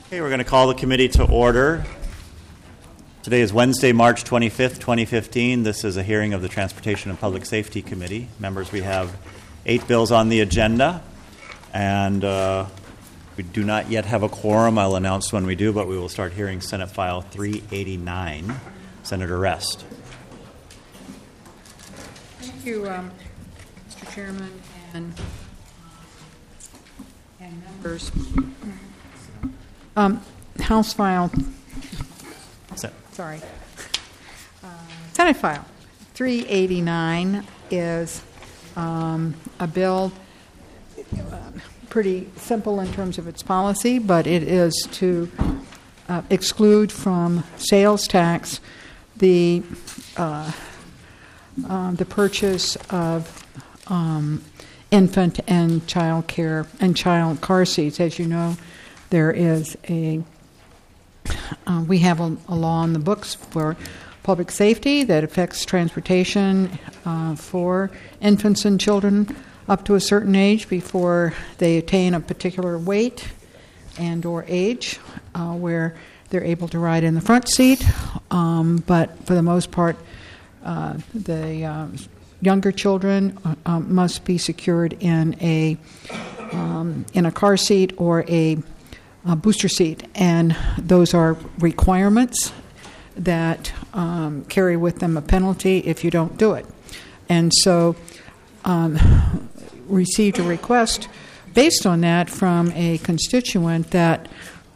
Okay, we're going to call the committee to order. Today is Wednesday, March 25th, 2015. This is a hearing of the Transportation and Public Safety Committee. Members, we have 8 bills on the agenda, and we do not yet have a quorum. I'll announce when we do, but we will start hearing Senate File 389. Senator Rest. Thank you, Mr. Chairman and members. House File, Senate File 389 is a bill pretty simple in terms of its policy, but it is to exclude from sales tax the purchase of infant and child care and child car seats. As you know, there is we have a law on the books for public safety that affects transportation for infants and children up to a certain age before they attain a particular weight and or age where they're able to ride in the front seat. But for the most part, the younger children must be secured in a car seat or a booster seat, and those are requirements that carry with them a penalty if you don't do it. And so received a request based on that from a constituent that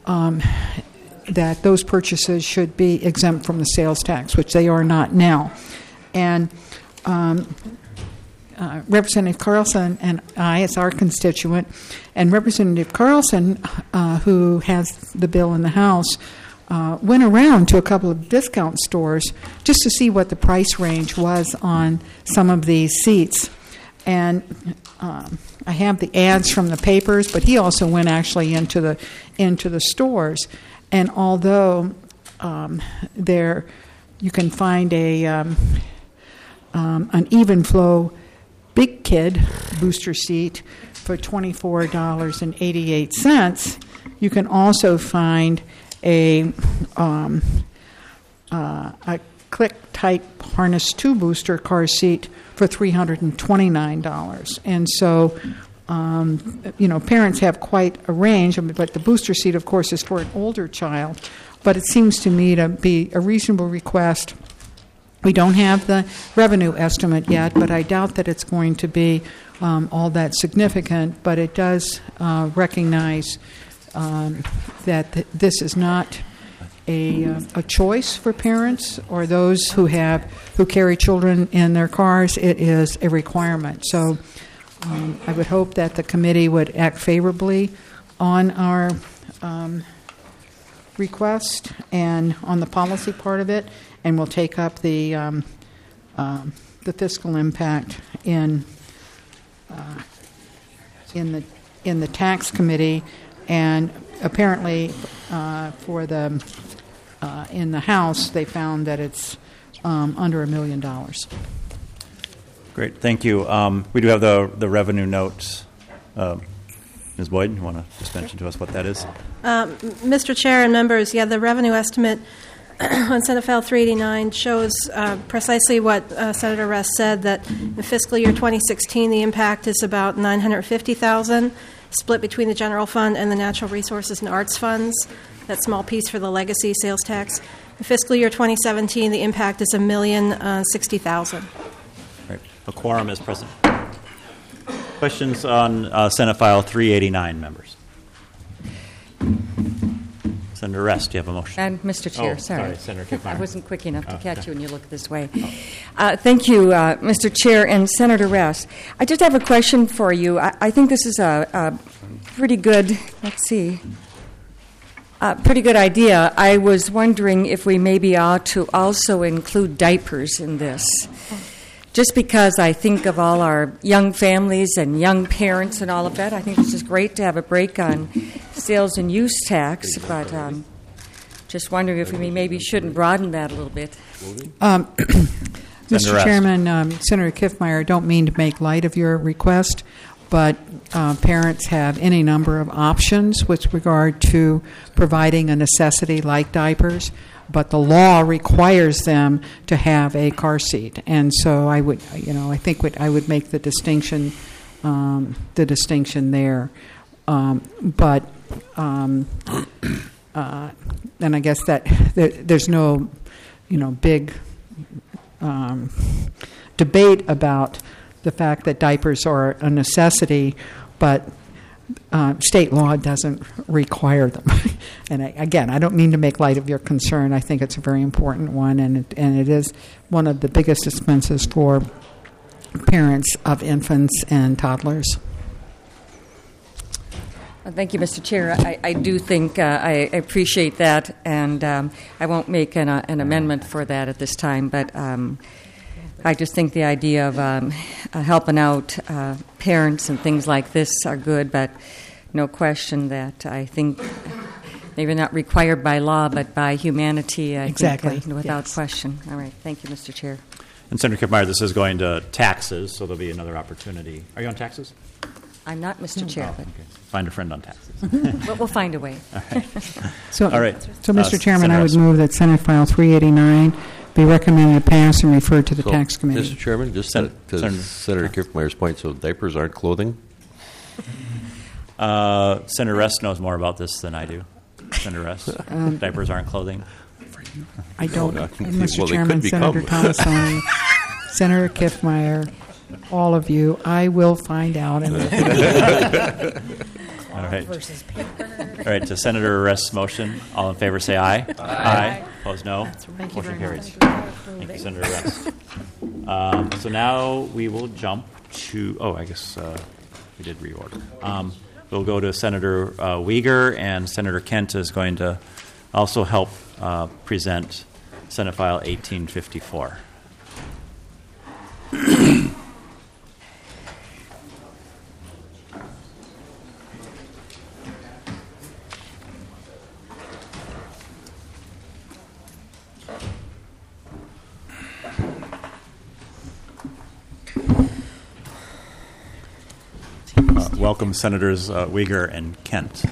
that those purchases should be exempt from the sales tax, which they are not now. And Representative Carlson and I, as our constituent, and Representative Carlson, who has the bill in the House, went around to a couple of discount stores just to see what the price range was on some of these seats. And I have the ads from the papers, but he also went actually into the stores. And although there you can find an even flow big kid booster seat for $24.88. You can also find a click type harness 2 booster car seat for $329. And so parents have quite a range, but the booster seat, of course, is for an older child. But it seems to me to be a reasonable request. We don't have the revenue estimate yet, but I doubt that it's going to be all that significant. But it does recognize that this is not a choice for parents or those who carry children in their cars. It is a requirement. So I would hope that the committee would act favorably on our request and on the policy part of it. And we'll take up the fiscal impact in the tax committee, and apparently for the in the House they found that it's under $1 million. Great, thank you. We do have the revenue notes. Ms. Boyd, you want to just mention to us what that is? Mr. Chair and members, the revenue estimate on Senate File 389 shows precisely what Senator Rest said, that in fiscal year 2016 the impact is about $950,000, split between the general fund and the natural resources and arts funds. That small piece for the legacy sales tax. In fiscal year 2017 the impact is $1,060,000. Right. A quorum is present. Questions on Senate File 389, members? Senator Rest, do you have a motion? And Mr. Chair, sorry, Senator Kiffmeyer. I wasn't quick enough to catch you when you look this way. Thank you, Mr. Chair and Senator Rest. I just have a question for you. I think this is a pretty good, pretty good idea. I was wondering if we maybe ought to also include diapers in this. Just because I think of all our young families and young parents and all of that, I think this is great to have a break on sales and use tax, but just wondering if we maybe shouldn't broaden that a little bit. Mr. Chairman, Senator Kiffmeyer, I don't mean to make light of your request. but parents have any number of options with regard to providing a necessity like diapers, but the law requires them to have a car seat. And so I would, I think I would make the distinction there. But and I guess that there's no, big debate about the fact that diapers are a necessity, but state law doesn't require them. And I don't mean to make light of your concern. I think it's a very important one, and it is one of the biggest expenses for parents of infants and toddlers. Thank you, Mr. Chair. I do think I appreciate that, and I won't make an amendment for that at this time, but I just think the idea of helping out parents and things like this are good, but no question that I think maybe not required by law, but by humanity, exactly. Without yes. question. All right. Thank you, Mr. Chair. And Senator Kiffmeyer, this is going to taxes, so there'll be another opportunity. Are you on taxes? I'm not Mr. Chair, but Okay. Find a friend on taxes. but we'll find a way. So, All right. So, Mr. Chairman, Senator I would Russ. move that Senate File 389 be recommended to pass and referred to the Tax Committee. Mr. Chairman, just Senator- to Senator Kiffmeyer's point, so diapers aren't clothing? Senator Rest knows more about this than I do. Senator Rest, diapers aren't clothing. I don't, Well, Mr. they Chairman, could Senator become. Tomasoni, Senator Kiffmeyer, all of you, I will find out. And All right. All right, to Senator Rest's motion, all in favor say aye. Aye. Opposed, no. Thank you Motion very carries. much. Thank you, Senator Rest. So now we will jump to, I guess we did reorder. We'll go to Senator Uyghur, and Senator Kent is going to also help present Senate File 1854. Welcome, Senators Uyghur and Kent.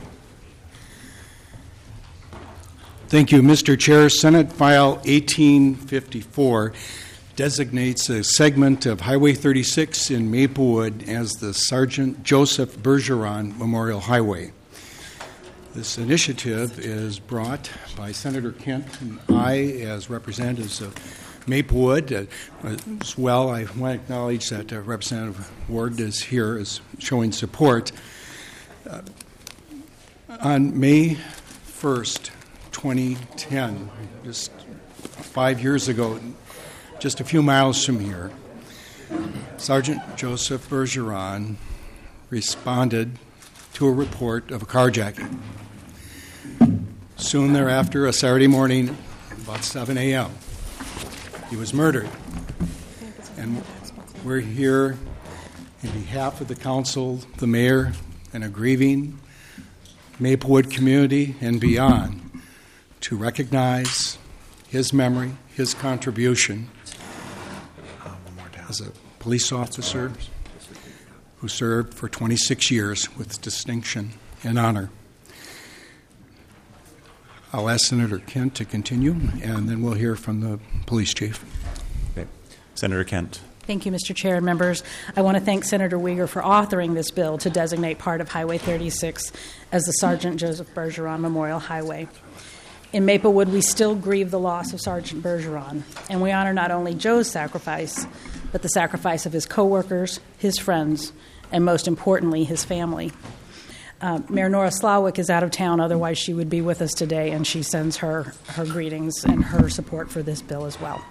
Thank you, Mr. Chair. Senate File 1854 designates a segment of Highway 36 in Maplewood as the Sergeant Joseph Bergeron Memorial Highway. This initiative is brought by Senator Kent and I as representatives of Maplewood. As well, I want to acknowledge that Representative Ward is here as showing support. On May 1st, 2010, just 5 years ago, just a few miles from here, Sergeant Joseph Bergeron responded to a report of a carjacking. Soon thereafter, a Saturday morning, about 7 a.m., he was murdered. And we're here in behalf of the council, the mayor, and a grieving Maplewood community and beyond to recognize his memory, his contribution as a police officer who served for 26 years with distinction and honor. I'll ask Senator Kent to continue, and then we'll hear from the police chief. Okay. Senator Kent. Thank you, Mr. Chair and members. I want to thank Senator Uyghur for authoring this bill to designate part of Highway 36 as the Sergeant Joseph Bergeron Memorial Highway. In Maplewood, we still grieve the loss of Sergeant Bergeron, and we honor not only Joe's sacrifice, but the sacrifice of his coworkers, his friends, and most importantly, his family. Mayor Nora Slawick is out of town, otherwise she would be with us today, and she sends her greetings and her support for this bill as well.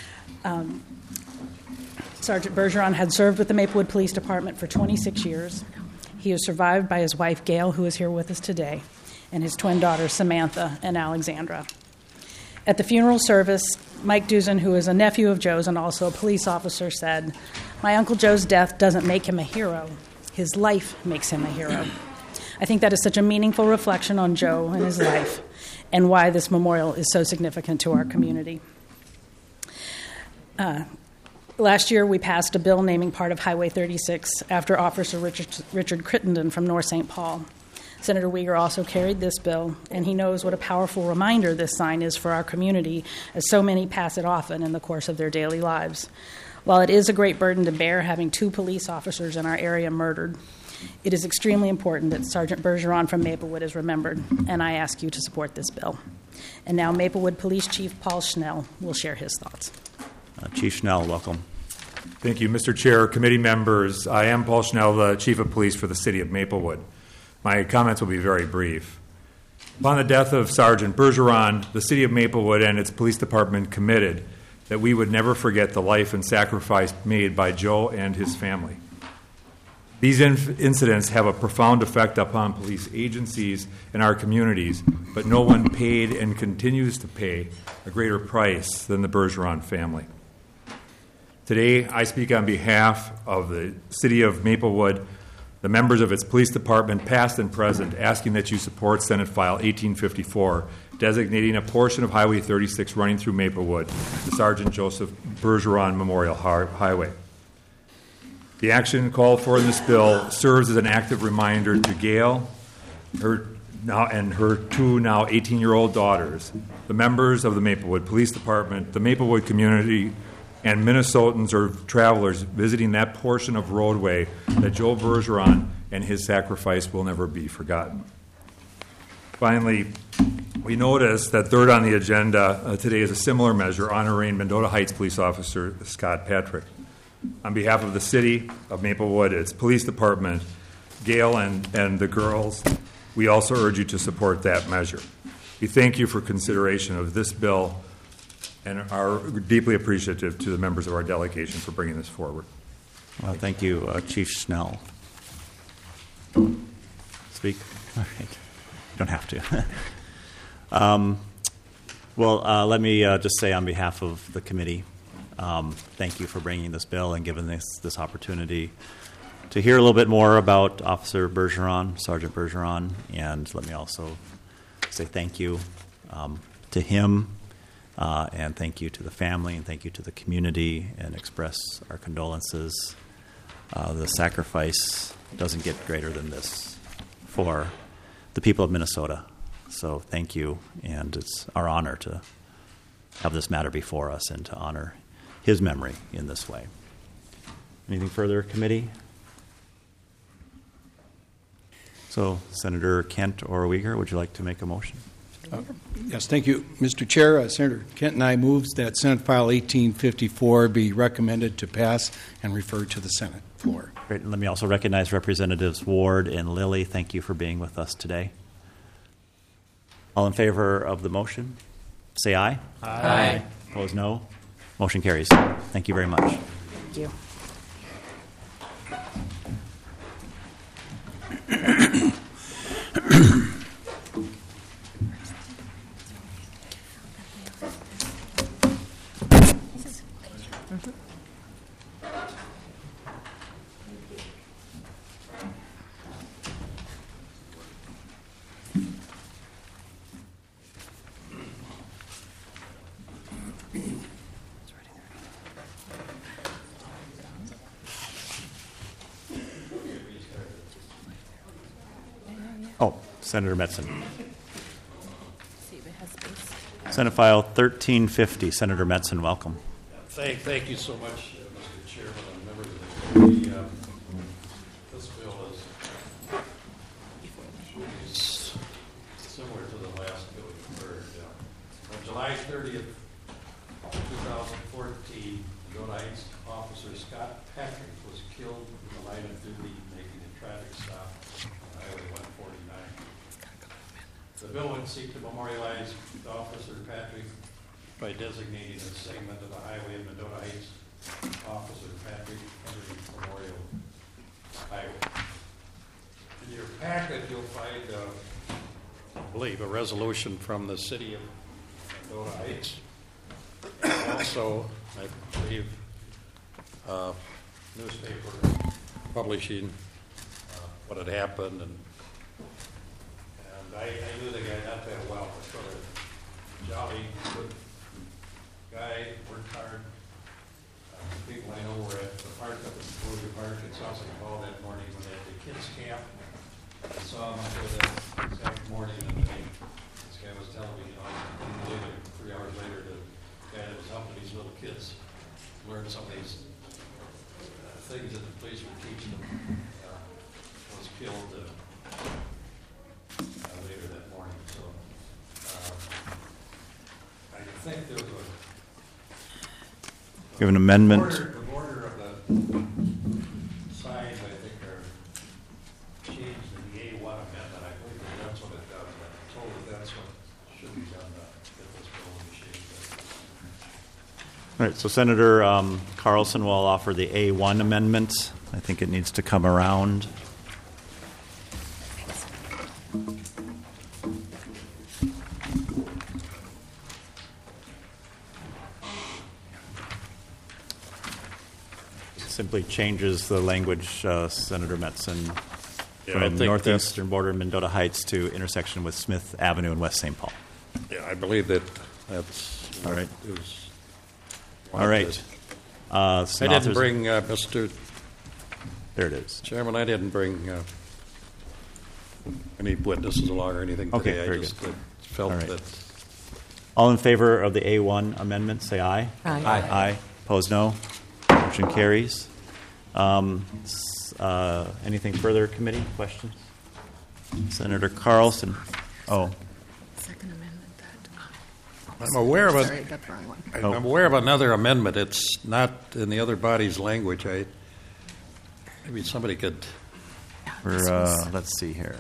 Sergeant Bergeron had served with the Maplewood Police Department for 26 years. He is survived by his wife, Gail, who is here with us today, and his twin daughters, Samantha and Alexandra. At the funeral service, Mike Duzin, who is a nephew of Joe's and also a police officer, said, "My Uncle Joe's death doesn't make him a hero. His life makes him a hero." I think that is such a meaningful reflection on Joe and his life and why this memorial is so significant to our community. Last year, we passed a bill naming part of Highway 36 after Officer Richard Crittenden from North St. Paul. Senator Uyghur also carried this bill, and he knows what a powerful reminder this sign is for our community, as so many pass it often in the course of their daily lives. While it is a great burden to bear having 2 police officers in our area murdered, it is extremely important that Sergeant Bergeron from Maplewood is remembered, and I ask you to support this bill. And now Maplewood Police Chief Paul Schnell will share his thoughts. Chief Schnell, welcome. Thank you, Mr. Chair, committee members. I am Paul Schnell, the Chief of Police for the City of Maplewood. My comments will be very brief. Upon the death of Sergeant Bergeron, the City of Maplewood and its police department committed that we would never forget the life and sacrifice made by Joe and his family. These incidents have a profound effect upon police agencies and our communities, but no one paid and continues to pay a greater price than the Bergeron family. Today, I speak on behalf of the City of Maplewood, the members of its police department, past and present, asking that you support Senate File 1854, designating a portion of Highway 36 running through Maplewood, the Sergeant Joseph Bergeron Memorial Highway. The action called for in this bill serves as an active reminder to Gail her 2 now 18-year-old daughters, the members of the Maplewood Police Department, the Maplewood community, and Minnesotans or travelers visiting that portion of roadway that Joe Bergeron and his sacrifice will never be forgotten. Finally, we notice that third on the agenda today is a similar measure honoring Mendota Heights Police Officer Scott Patrick. On behalf of the City of Maplewood, its police department, Gail and the girls, we also urge you to support that measure. We thank you for consideration of this bill and are deeply appreciative to the members of our delegation for bringing this forward. Well, thank you, Chief Schnell. Speak? All right. You don't have to. Let me just say on behalf of the committee, thank you for bringing this bill and giving this opportunity to hear a little bit more about Officer Bergeron, Sergeant Bergeron, and let me also say thank you to him, and thank you to the family, and thank you to the community, and express our condolences. The sacrifice doesn't get greater than this for the people of Minnesota. So thank you, and it's our honor to have this matter before us and to honor his memory in this way. Anything further, committee? So, Senator Kent or Uyghur, would you like to make a motion? Yes, thank you, Mr. Chair. Senator Kent and I moves that Senate File 1854 be recommended to pass and referred to the Senate floor. Great. And let me also recognize Representatives Ward and Lilly. Thank you for being with us today. All in favor of the motion, say aye. Aye. Opposed, no. Motion carries. Thank you very much. Thank you. Oh, Senator Metzen. Senate File 1350. Senator Metzen, welcome. Thank you so much, Mr. Chairman and members of the committee. This bill is similar to the last bill you heard. On July 30th, 2014, Mendota Heights Officer Scott Patrick was killed in the line of duty making a traffic stop on Highway 149. The bill would seek to memorialize Officer Patrick by designating a segment of the highway in Mendota Heights, Officer Patrick Henry Memorial Highway. In your packet, you'll find, I believe, a resolution from the city of Mendota Heights. Also, I believe, newspaper publishing what had happened, and I knew the guy not that well, but sort of jolly, good guy, worked hard. People I know were at the park up at Georgia Park in Sausage Hall that morning when they had the kids camp. I saw them up there that exact morning, and this guy was telling me, I couldn't believe it, 3 hours later, the guy that was helping these little kids learn some of these things that the police were teaching them was killed later that morning. So I think there was We have an amendment. the border of the signs, I think, are changed in the A1 amendment. I believe that that's what it does. I'm told that that's what should be done to get this bill in shape. All right, so Senator Carlson will offer the A1 amendment. I think it needs to come around. Simply changes the language, Senator Metzen, Yeah, I from think northeastern border of Mendota Heights to intersection with Smith Avenue in West St. Paul. Yeah, I believe that's All right. It was All right. I didn't bring, Mr. There it is. Chairman, I didn't bring any witnesses along or anything Okay, today. very I just good. felt All right. that. All in favor of the A1 amendment, say aye. Aye. Aye. Opposed, no. Motion carries. Anything further, committee? Questions? Senator Carlson. Oh, Second amendment that. I'm aware of it. Sorry, I got the wrong one. Oh. I'm aware of another amendment. It's not in the other body's language. Maybe somebody could. let's see here.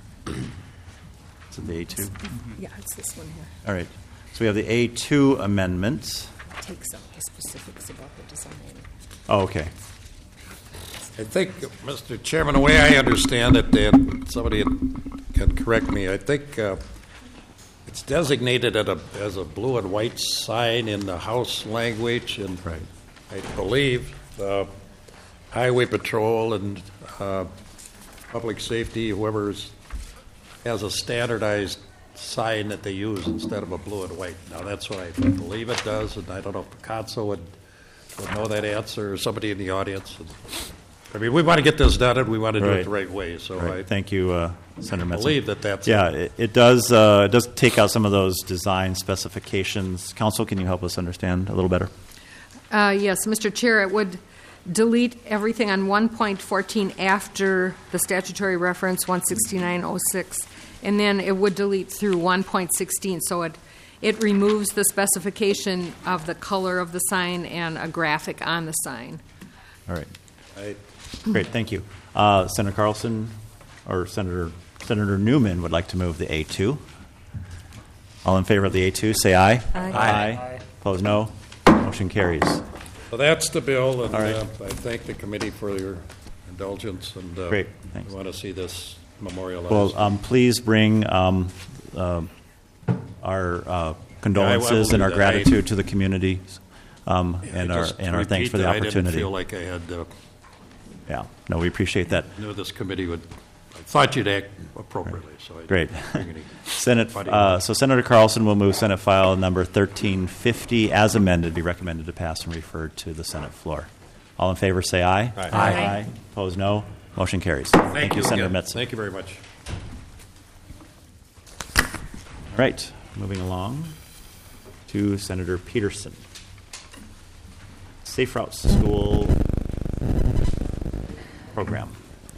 Is it the A2? Yeah, it's this one here. All right. So we have the A2 amendment. Takes up the specifics about the design. Oh, okay. I think, Mr. Chairman, the way I understand it, and somebody can correct me, I think it's designated as a blue and white sign in the House language, and Right. I believe Highway Patrol and Public Safety, whoever has a standardized sign that they use instead of a blue and white. Now, that's what I believe it does, and I don't know if the council would know that answer, or somebody in the audience. I mean, we want to get this done, and we want to do it the right way. So Right. I Thank you, Senator Metzen. believe that's Yeah, it does. It does take out some of those design specifications. Council, can you help us understand a little better? Yes, Mr. Chair, it would delete everything on 1.14 after the statutory reference 16906, and then it would delete through 1.16. So it removes the specification of the color of the sign and a graphic on the sign. All right. Great, thank you. Senator Carlson or Senator Newman would like to move the A2. All in favor of the A2, say aye. Aye. Opposed, no. Motion carries. So that's the bill, and All right. I thank the committee for your indulgence. And Great, thanks. we want to see this memorialized. Well, please bring our condolences and our do that. gratitude to the community and I our just thanks repeat for the that I opportunity. didn't feel like I had Yeah, no, we appreciate that. knew this committee would. I thought you'd act appropriately. So I Great. didn't bring any Senate. funny So Senator Carlson will move Senate file number 1350 as amended, be recommended to pass and referred to the Senate floor. All in favor, say aye. Aye. Aye. Opposed, no. Motion carries. Thank you, Senator again. Metzen. Thank you very much. All right, moving along to Senator Peterson. Safe Routes to School program.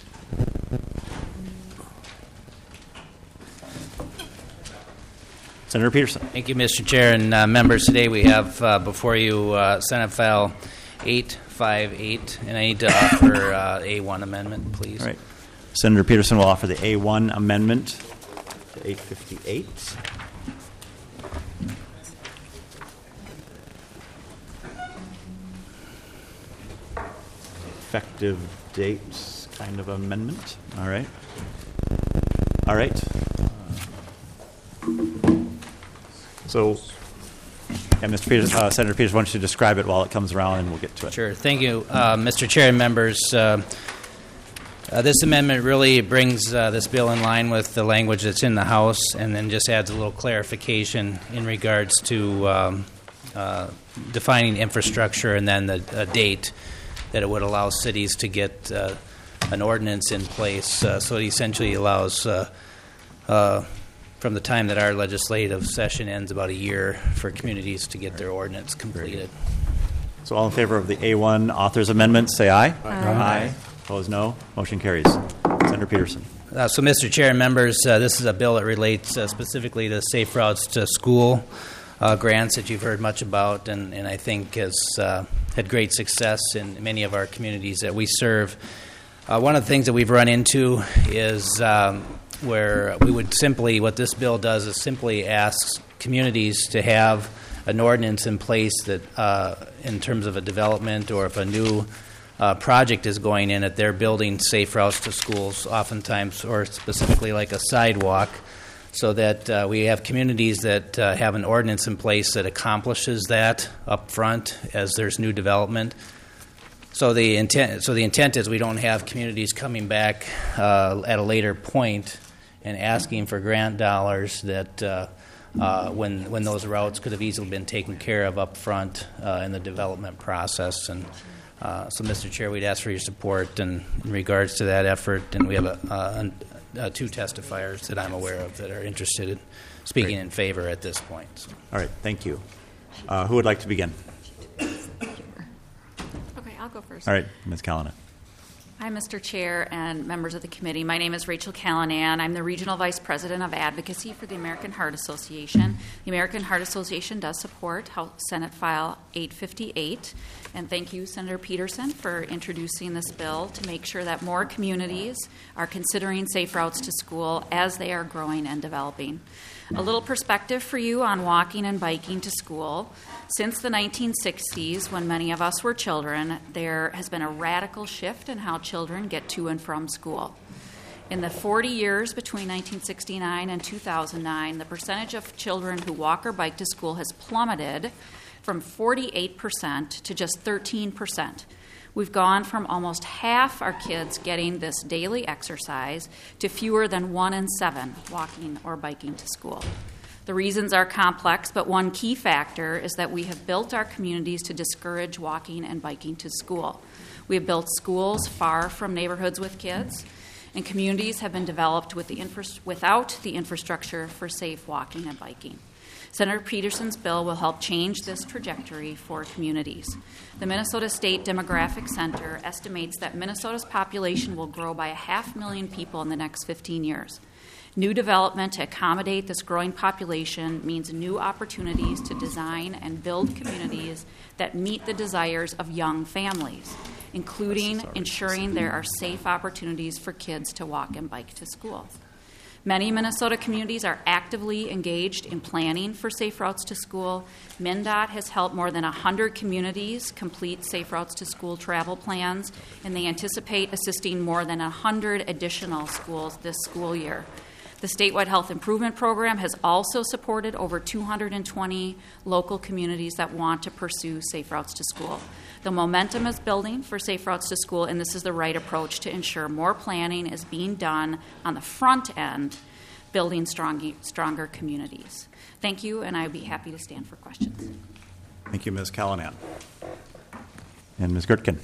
Senator Peterson. Thank you, Mr. Chair and members. Today we have before you Senate File 858, and I need to offer A1 amendment, please. All right. Senator Peterson will offer the A1 amendment to 858. Effective date kind of amendment. All right. All right. So, yeah, Mr. Peters, Senator Peters, why don't you describe it while it comes around, and we'll get to it. Sure. Thank you, Mr. Chair and members. This amendment really brings this bill in line with the language that's in the House, and then just adds a little clarification in regards to defining infrastructure and then a date that it would allow cities to get an ordinance in place. So it essentially allows, from the time that our legislative session ends, about a year for communities to get their ordinance completed. So all in favor of the A1 author's amendment, say aye. Aye. Opposed, no. Motion carries. Senator Peterson. So, Mr. Chair and members, this is a bill that relates specifically to Safe Routes to School grants that you've heard much about, and I think has had great success in many of our communities that we serve. One of the things that we've run into is where we would simply, what this bill does is simply asks communities to have an ordinance in place that, in terms of a development or if a new project is going in, that they're building safe routes to schools, oftentimes, or specifically like a sidewalk, so that we have communities that have an ordinance in place that accomplishes that up front as there's new development. So the intent is we don't have communities coming back at a later point and asking for grant dollars that when those routes could have easily been taken care of up front in the development process. And so, Mr. Chair, we'd ask for your support in regards to that effort, and we have two testifiers that I'm aware of that are interested in speaking in favor at this point. So. All right, thank you. Who would like to begin? Okay, I'll go first. All right, Ms. Callanan. Hi, Mr. Chair and members of the committee. My name is Rachel Callanan. I'm the Regional Vice President of Advocacy for the American Heart Association. The American Heart Association does support House Senate File 858. And thank you, Senator Peterson, for introducing this bill to make sure that more communities are considering safe routes to school as they are growing and developing. A little perspective for you on walking and biking to school. Since the 1960s, when many of us were children, there has been a radical shift in how children get to and from school. In the 40 years between 1969 and 2009, the percentage of children who walk or bike to school has plummeted from 48% to just 13%. We've gone from almost half our kids getting this daily exercise to fewer than 1 in 7 walking or biking to school. The reasons are complex, but one key factor is that we have built our communities to discourage walking and biking to school. We have built schools far from neighborhoods with kids, and communities have been developed without the infrastructure for safe walking and biking. Senator Peterson's bill will help change this trajectory for communities. The Minnesota State Demographic Center estimates that Minnesota's population will grow by 500,000 people in the next 15 years. New development to accommodate this growing population means new opportunities to design and build communities that meet the desires of young families, including ensuring there are safe opportunities for kids to walk and bike to school. Many Minnesota communities are actively engaged in planning for safe routes to school. MnDOT has helped more than 100 communities complete safe routes to school travel plans, and they anticipate assisting more than 100 additional schools this school year. The statewide health improvement program has also supported over 220 local communities that want to pursue safe routes to school. The momentum is building for safe routes to school, and this is the right approach to ensure more planning is being done on the front end, building stronger communities. Thank you, and I'd be happy to stand for questions. Thank you, Ms. Callanan. And Ms. Gertken.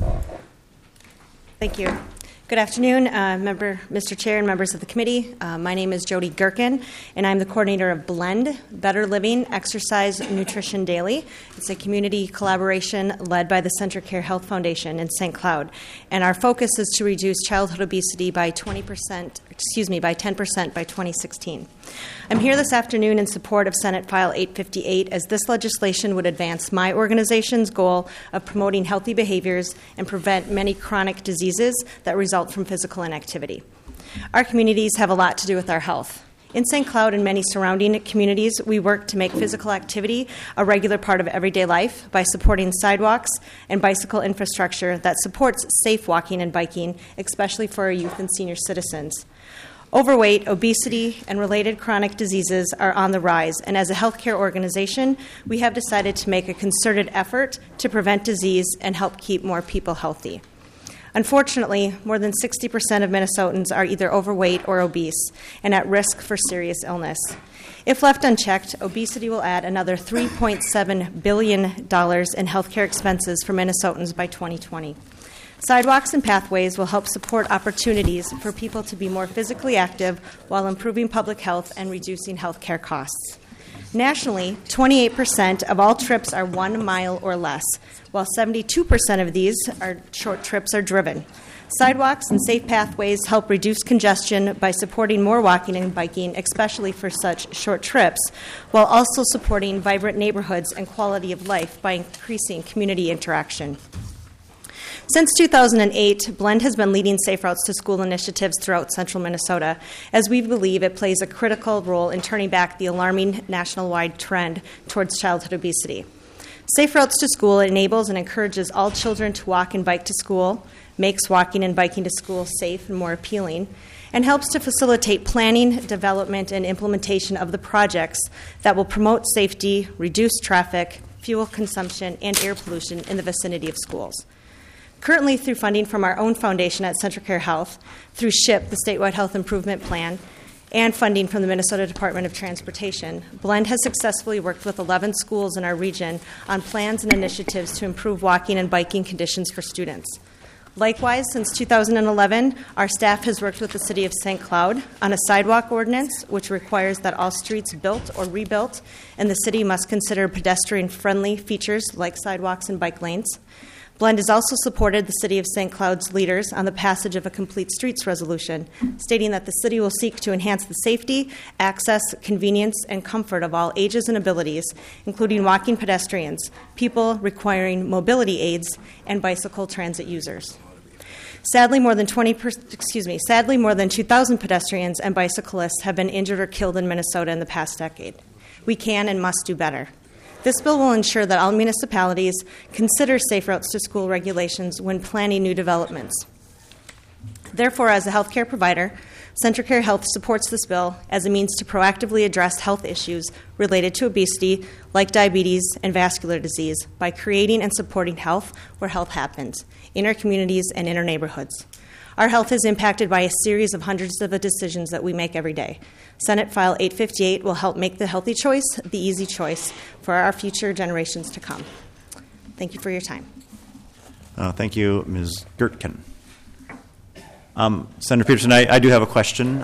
Thank you. Good afternoon, Mr. Chair and members of the committee. My name is Jody Gertken, and I'm the coordinator of Blend, Better Living, Exercise, Nutrition Daily. It's a community collaboration led by the CentraCare Health Foundation in St. Cloud. And our focus is to reduce childhood obesity by 10% by 2016. I'm here this afternoon in support of Senate File 858, as this legislation would advance my organization's goal of promoting healthy behaviors and prevent many chronic diseases that result from physical inactivity. Our communities have a lot to do with our health. In St. Cloud and many surrounding communities, we work to make physical activity a regular part of everyday life by supporting sidewalks and bicycle infrastructure that supports safe walking and biking, especially for our youth and senior citizens. Overweight, obesity, and related chronic diseases are on the rise, and as a healthcare organization, we have decided to make a concerted effort to prevent disease and help keep more people healthy. Unfortunately, more than 60% of Minnesotans are either overweight or obese and at risk for serious illness. If left unchecked, obesity will add another $3.7 billion in healthcare expenses for Minnesotans by 2020. Sidewalks and pathways will help support opportunities for people to be more physically active while improving public health and reducing healthcare costs. Nationally, 28% of all trips are 1 mile or less, while 72% of these short trips are driven. Sidewalks and safe pathways help reduce congestion by supporting more walking and biking, especially for such short trips, while also supporting vibrant neighborhoods and quality of life by increasing community interaction. Since 2008, Blend has been leading Safe Routes to School initiatives throughout central Minnesota, as we believe it plays a critical role in turning back the alarming national-wide trend towards childhood obesity. Safe Routes to School enables and encourages all children to walk and bike to school, makes walking and biking to school safe and more appealing, and helps to facilitate planning, development, and implementation of the projects that will promote safety, reduce traffic, fuel consumption, and air pollution in the vicinity of schools. Currently, through funding from our own foundation at CentraCare Health, through SHIP, the Statewide Health Improvement Plan, and funding from the Minnesota Department of Transportation, Blend has successfully worked with 11 schools in our region on plans and initiatives to improve walking and biking conditions for students. Likewise, since 2011, our staff has worked with the City of St. Cloud on a sidewalk ordinance which requires that all streets built or rebuilt in the city must consider pedestrian-friendly features like sidewalks and bike lanes. Blend has also supported the City of St. Cloud's leaders on the passage of a Complete Streets resolution, stating that the city will seek to enhance the safety, access, convenience, and comfort of all ages and abilities, including walking pedestrians, people requiring mobility aids, and bicycle transit users. Sadly, more than 2,000 pedestrians and bicyclists have been injured or killed in Minnesota in the past decade. We can and must do better. This bill will ensure that all municipalities consider Safe Routes to School regulations when planning new developments. Therefore, as a healthcare provider, CentraCare Health supports this bill as a means to proactively address health issues related to obesity, like diabetes and vascular disease, by creating and supporting health where health happens, in our communities and in our neighborhoods. Our health is impacted by a series of hundreds of decisions that we make every day. Senate File 858 will help make the healthy choice the easy choice for our future generations to come. Thank you for your time. Thank you, Ms. Gertken. Senator Peterson, I do have a question.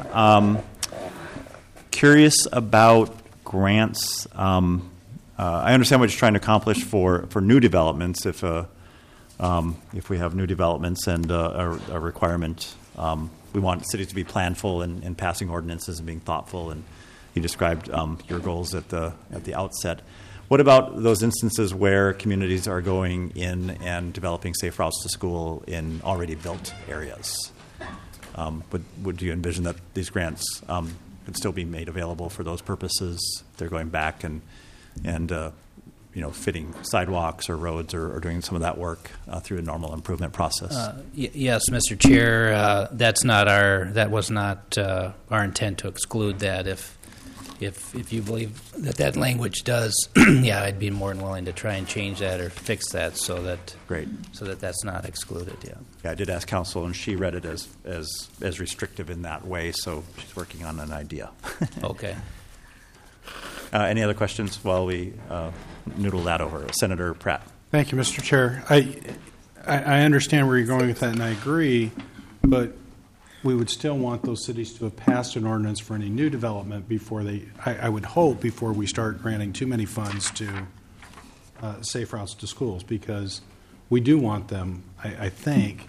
Curious about grants. I understand what you're trying to accomplish for new developments. If we have new developments and a requirement, we want cities to be planful in passing ordinances and being thoughtful. And you described your goals at the outset. What about those instances where communities are going in and developing safe routes to school in already built areas? Would you envision that these grants could still be made available for those purposes? They're going back and fitting sidewalks or roads or doing some of that work through a normal improvement process. Yes, Mr. Chair, that was not our intent to exclude that. If you believe that language does, yeah, I'd be more than willing to try and change that or fix that so that that's not excluded. Yeah. I did ask counsel, and she read it as restrictive in that way. So she's working on an idea. Okay. Any other questions while we noodle that over? Senator Pratt. Thank you, Mr. Chair. I understand where you're going with that, and I agree, but we would still want those cities to have passed an ordinance for any new development before I would hope, before we start granting too many funds to safe routes to schools, because we do want them, I think,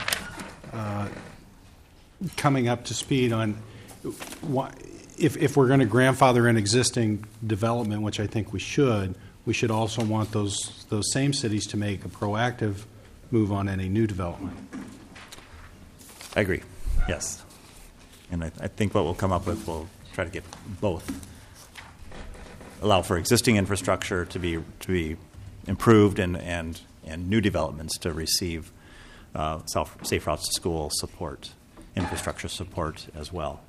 coming up to speed on if we're going to grandfather an existing development, which I think we should also want those same cities to make a proactive move on any new development. I agree. Yes. And I think what we'll come up with, we'll try to get both. Allow for existing infrastructure to be improved and new developments to receive safe routes to school support, infrastructure support as well.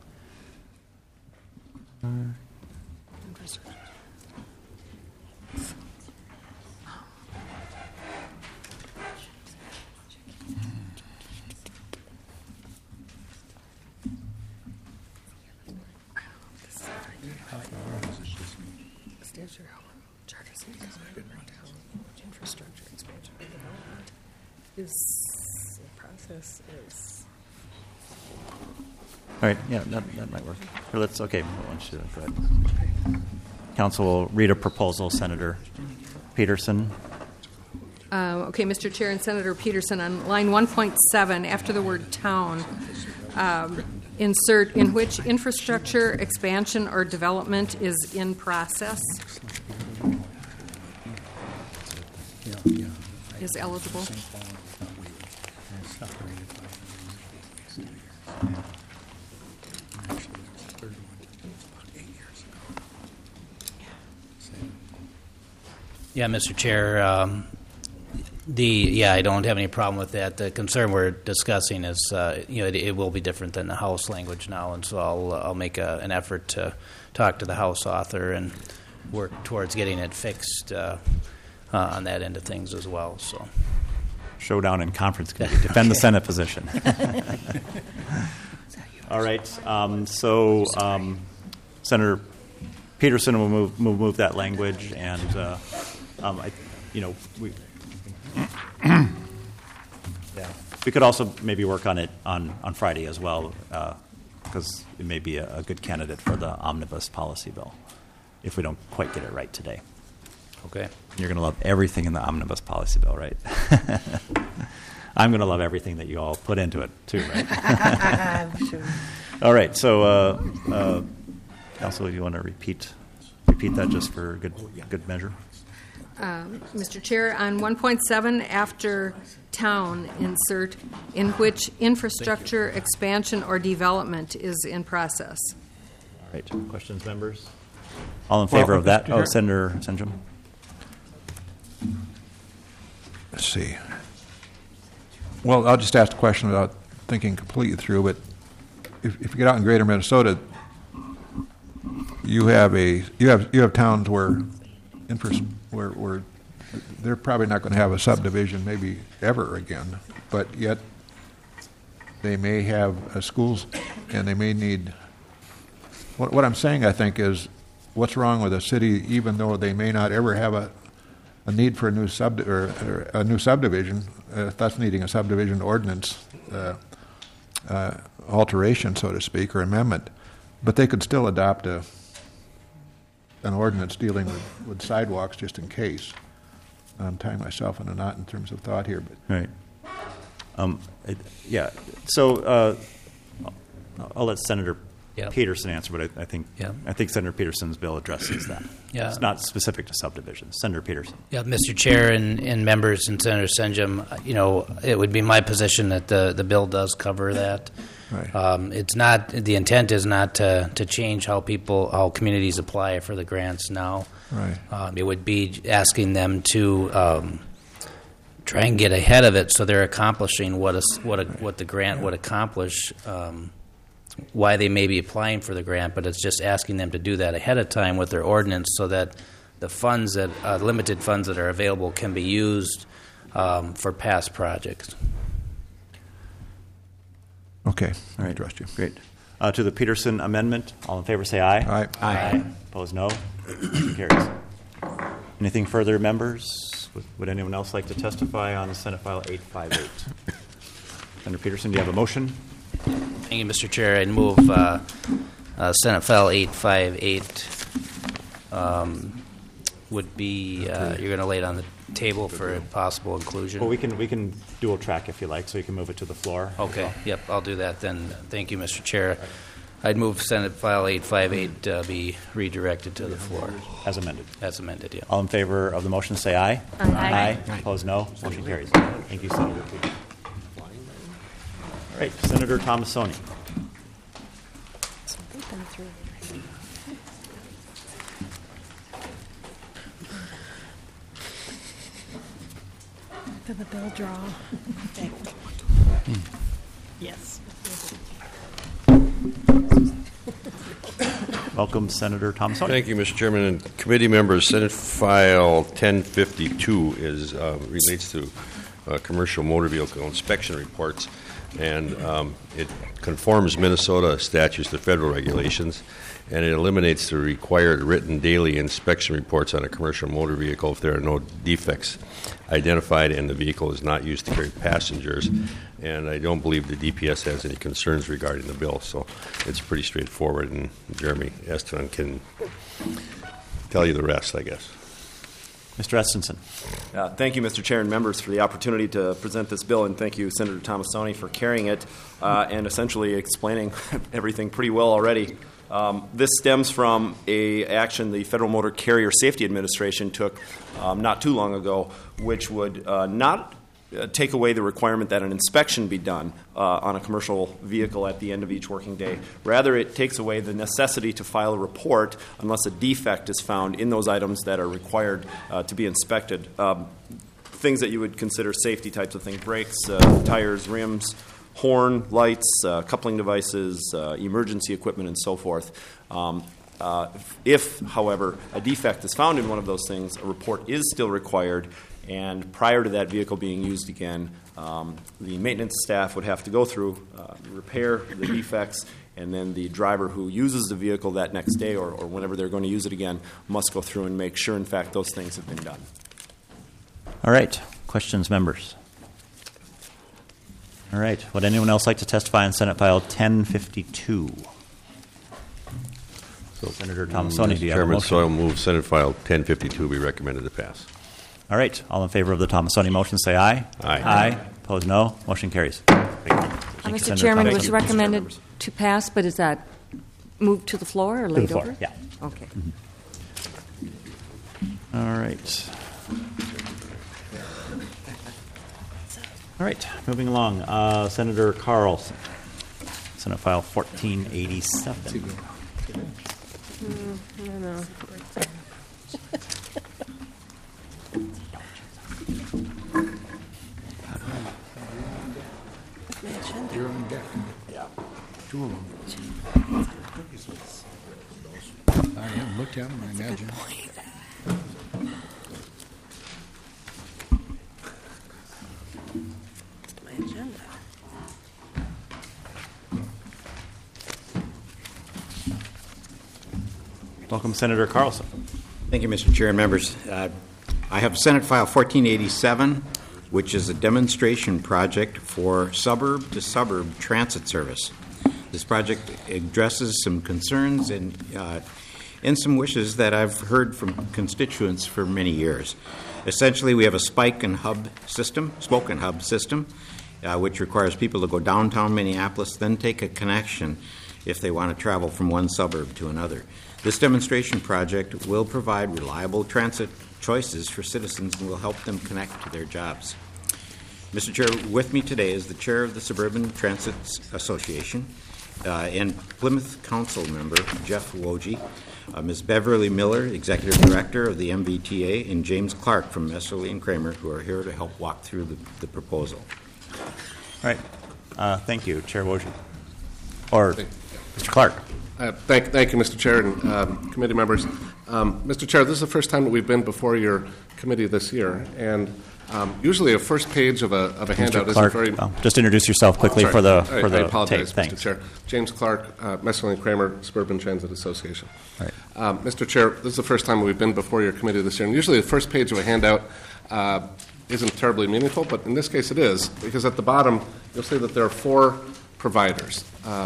Infrastructure expansion and development is the process is. All right, yeah, that might work. Or let's, okay, why don't you go ahead. Council will read a proposal, Senator Peterson. Okay, Mr. Chair and Senator Peterson, on line 1.7, after the word town, insert in which infrastructure expansion or development is in process. Is eligible. Yeah, Mr. Chair. I don't have any problem with that. The concern we're discussing is, it will be different than the House language now, and so I'll make an effort to talk to the House author and work towards getting it fixed on that end of things as well. So, showdown in conference committee. Defend the Senate position. All right. Senator Peterson will move that language, and we could also maybe work on it on Friday as well, because it may be a good candidate for the omnibus policy bill if we don't quite get it right today. Okay. You're going to love everything in the omnibus policy bill, right? I'm going to love everything that you all put into it too, right? I'm sure. All right. So, Council, do you want to repeat that just for good measure? Mr. Chair, on 1.7, after town, insert in which infrastructure expansion or development is in process. All right. Questions, members? All in favor of that? Oh, Senator Senjum. Let's see. Well, I'll just ask the question without thinking completely through, but if you get out in greater Minnesota, you have towns where they're probably not going to have a subdivision maybe ever again, but yet they may have schools and they may need. What I'm saying, I think, is what's wrong with a city, even though they may not ever have a need for a new subdivision, thus needing a subdivision ordinance alteration, so to speak, or amendment, but they could still adopt an ordinance dealing with sidewalks just in case. I'm tying myself in a knot in terms of thought here, but right. So I'll let Senator Peterson answer, but I think Senator Peterson's bill addresses that. Yeah. It's not specific to subdivisions. Senator Peterson. Yeah, Mr. Chair and members and Senator Senjum, it would be my position that the bill does cover that. Right. It's not, the intent is not to change how communities apply for the grants now. Right. It would be asking them to try and get ahead of it so they're accomplishing what the grant would accomplish. Why they may be applying for the grant, but it's just asking them to do that ahead of time with their ordinance so that the funds limited funds that are available can be used for past projects. Okay. All right. I trust you. Great. To the Peterson amendment, all in favor say aye. Aye. Aye. Opposed, no. Motion carries. Anything further, members? Would anyone else like to testify on Senate File 858? Senator Peterson, do you have a motion? Thank you, Mr. Chair. I'd move Senate File 858 would be you're going to lay it on the table for possible inclusion. Well, we can dual track if you like, so you can move it to the floor. Okay. Yep, I'll do that then. Thank you, Mr. Chair. I'd move Senate File 858 be redirected to the floor. As amended. As amended, yeah. All in favor of the motion say aye. Aye. Aye. Opposed, no. Motion carries. Thank you, Senator Peterson. All right, Senator Tomassoni. Did the bill draw? Yes. Welcome, Senator Tomassoni. Thank you, Mr. Chairman and committee members. Senate File 1052 relates to commercial motor vehicle inspection reports. and it conforms Minnesota statutes to federal regulations, and it eliminates the required written daily inspection reports on a commercial motor vehicle if there are no defects identified and the vehicle is not used to carry passengers. And I don't believe the DPS has any concerns regarding the bill, so it's pretty straightforward, and Jeremy Estevan can tell you the rest, I guess. Mr. Estenson. Thank you, Mr. Chair and members, for the opportunity to present this bill, and thank you, Senator Tomassoni, for carrying it and essentially explaining everything pretty well already. This stems from a action the Federal Motor Carrier Safety Administration took not too long ago, which would not take away the requirement that an inspection be done on a commercial vehicle at the end of each working day. Rather, it takes away the necessity to file a report unless a defect is found in those items that are required to be inspected. Things that you would consider safety types of things: brakes, tires, rims, horn, lights, coupling devices, emergency equipment, and so forth. If, however, a defect is found in one of those things, a report is still required, and prior to that vehicle being used again, the maintenance staff would have to go through, repair the defects, and then the driver who uses the vehicle that next day or whenever they're going to use it again must go through and make sure, in fact, those things have been done. All right. Questions, members? All right. Would anyone else like to testify on Senate File 1052? So, Senator Tomassoni, do you have a motion? So I'll move Senate File 1052 be recommended to pass. All right. All in favor of the Tomassoni motion, say aye. Aye. Aye. Opposed, no. Motion carries. Thank you. Thank you, Mr. Senator Chairman, Tomassoni. was recommended to pass, but is that moved to the floor or laid floor, over? yeah. Okay. All right. All right. Moving along. Senator Carlson. Senate File 1487. No. You're on deck. Yeah. Two of them. I haven't looked at them, I imagine. My agenda. Welcome, Senator Carlson. Thank you, Mr. Chair and members. I have Senate File 1487, which is a demonstration project for suburb-to-suburb transit service. This project addresses some concerns and some wishes that I've heard from constituents for many years. Essentially, we have a spoke and hub system, which requires people to go downtown Minneapolis, then take a connection if they want to travel from one suburb to another. This demonstration project will provide reliable transit choices for citizens and will help them connect to their jobs. Mr. Chair, with me today is the chair of the Suburban Transit Association and Plymouth Council member Jeff Wojcik, Ms. Beverly Miller, executive director of the MVTA, and James Clark from Messerly and Kramer, who are here to help walk through the proposal. All right. Thank you, Chair Wojcik. Or Mr. Clark. Thank you, Mr. Chair and committee members. Mr. Chair, this is the first time that we've been before your committee this year, and usually a first page of a handout Clark, isn't very. Just introduce yourself quickly for the I apologize, tape. Mr. Chair. James Clark, Messerly and Kramer, Suburban Transit Association. Right. Mr. Chair, this is the first time we've been before your committee this year, and usually the first page of a handout isn't terribly meaningful, but in this case it is, because at the bottom you'll see that there are 4 providers.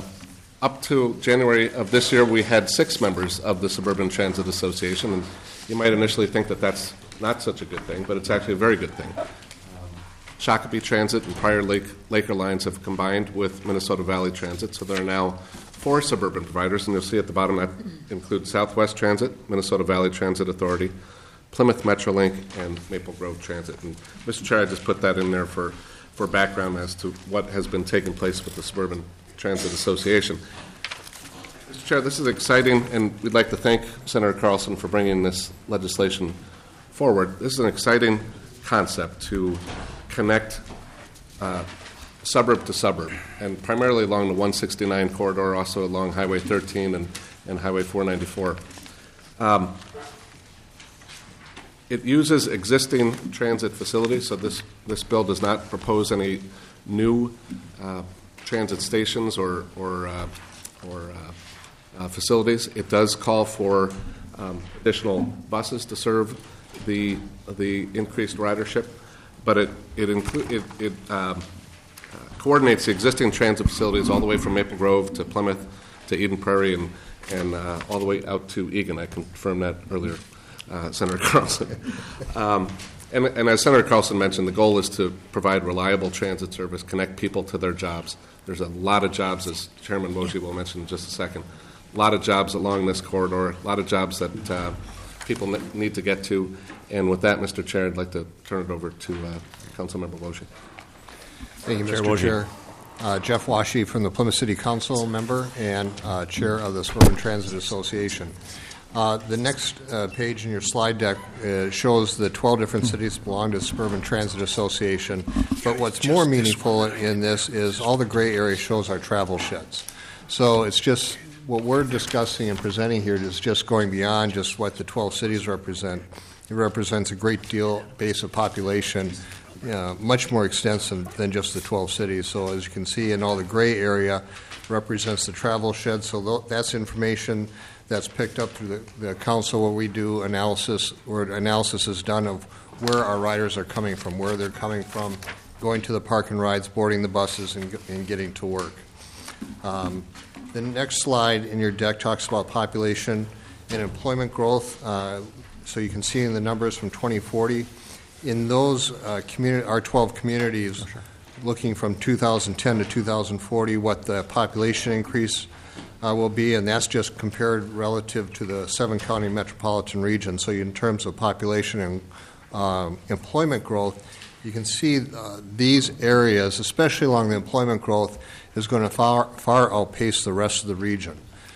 Up to January of this year, we had 6 members of the Suburban Transit Association, and you might initially think that that's not such a good thing, but it's actually a very good thing. Shakopee Transit and Prior Laker Lines have combined with Minnesota Valley Transit, so there are now 4 suburban providers, and you'll see at the bottom that includes Southwest Transit, Minnesota Valley Transit Authority, Plymouth Metrolink, and Maple Grove Transit. And Mr. Chair, I just put that in there for background as to what has been taking place with the Suburban Transit Association. Mr. Chair, this is exciting, and we'd like to thank Senator Carlson for bringing this legislation forward. This is an exciting concept to connect suburb to suburb, and primarily along the 169 corridor, also along Highway 13 and Highway 494. It uses existing transit facilities, so this bill does not propose any new transit stations or facilities. It does call for additional buses to serve the increased ridership, but it coordinates the existing transit facilities all the way from Maple Grove to Plymouth to Eden Prairie and all the way out to Eagan. I confirmed that earlier, Senator Carlson. And as Senator Carlson mentioned, the goal is to provide reliable transit service, connect people to their jobs. There's a lot of jobs, as Chairman Mosey will mention in just a second, a lot of jobs along this corridor, a lot of jobs that people need to get to. And with that, Mr. Chair, I'd like to turn it over to Councilmember Wojcik. Thank you, Mr. Chair. Jeff Washy from the Plymouth City Council member and Chair of the Suburban Transit Association. The next page in your slide deck shows the 12 different cities belong to the Suburban Transit Association. But what's more meaningful in this is all the gray area shows our travel sheds. So it's just what we're discussing and presenting here is just going beyond just what the 12 cities represent. It represents a great deal base of population, much more extensive than just the 12 cities. So as you can see, in all the gray area represents the travel shed. So that's information that's picked up through the council where we do analysis, where analysis is done of where our riders are coming from, where they're coming from, going to the park and rides, boarding the buses, and getting to work. The next slide in your deck talks about population and employment growth. So you can see in the numbers from 2040. In those our 12 communities, looking from 2010 to 2040, what the population increase will be, and that's just compared relative to the 7-county metropolitan region. So in terms of population and employment growth, you can see these areas, especially along the employment growth, is going to far outpace the rest of the region.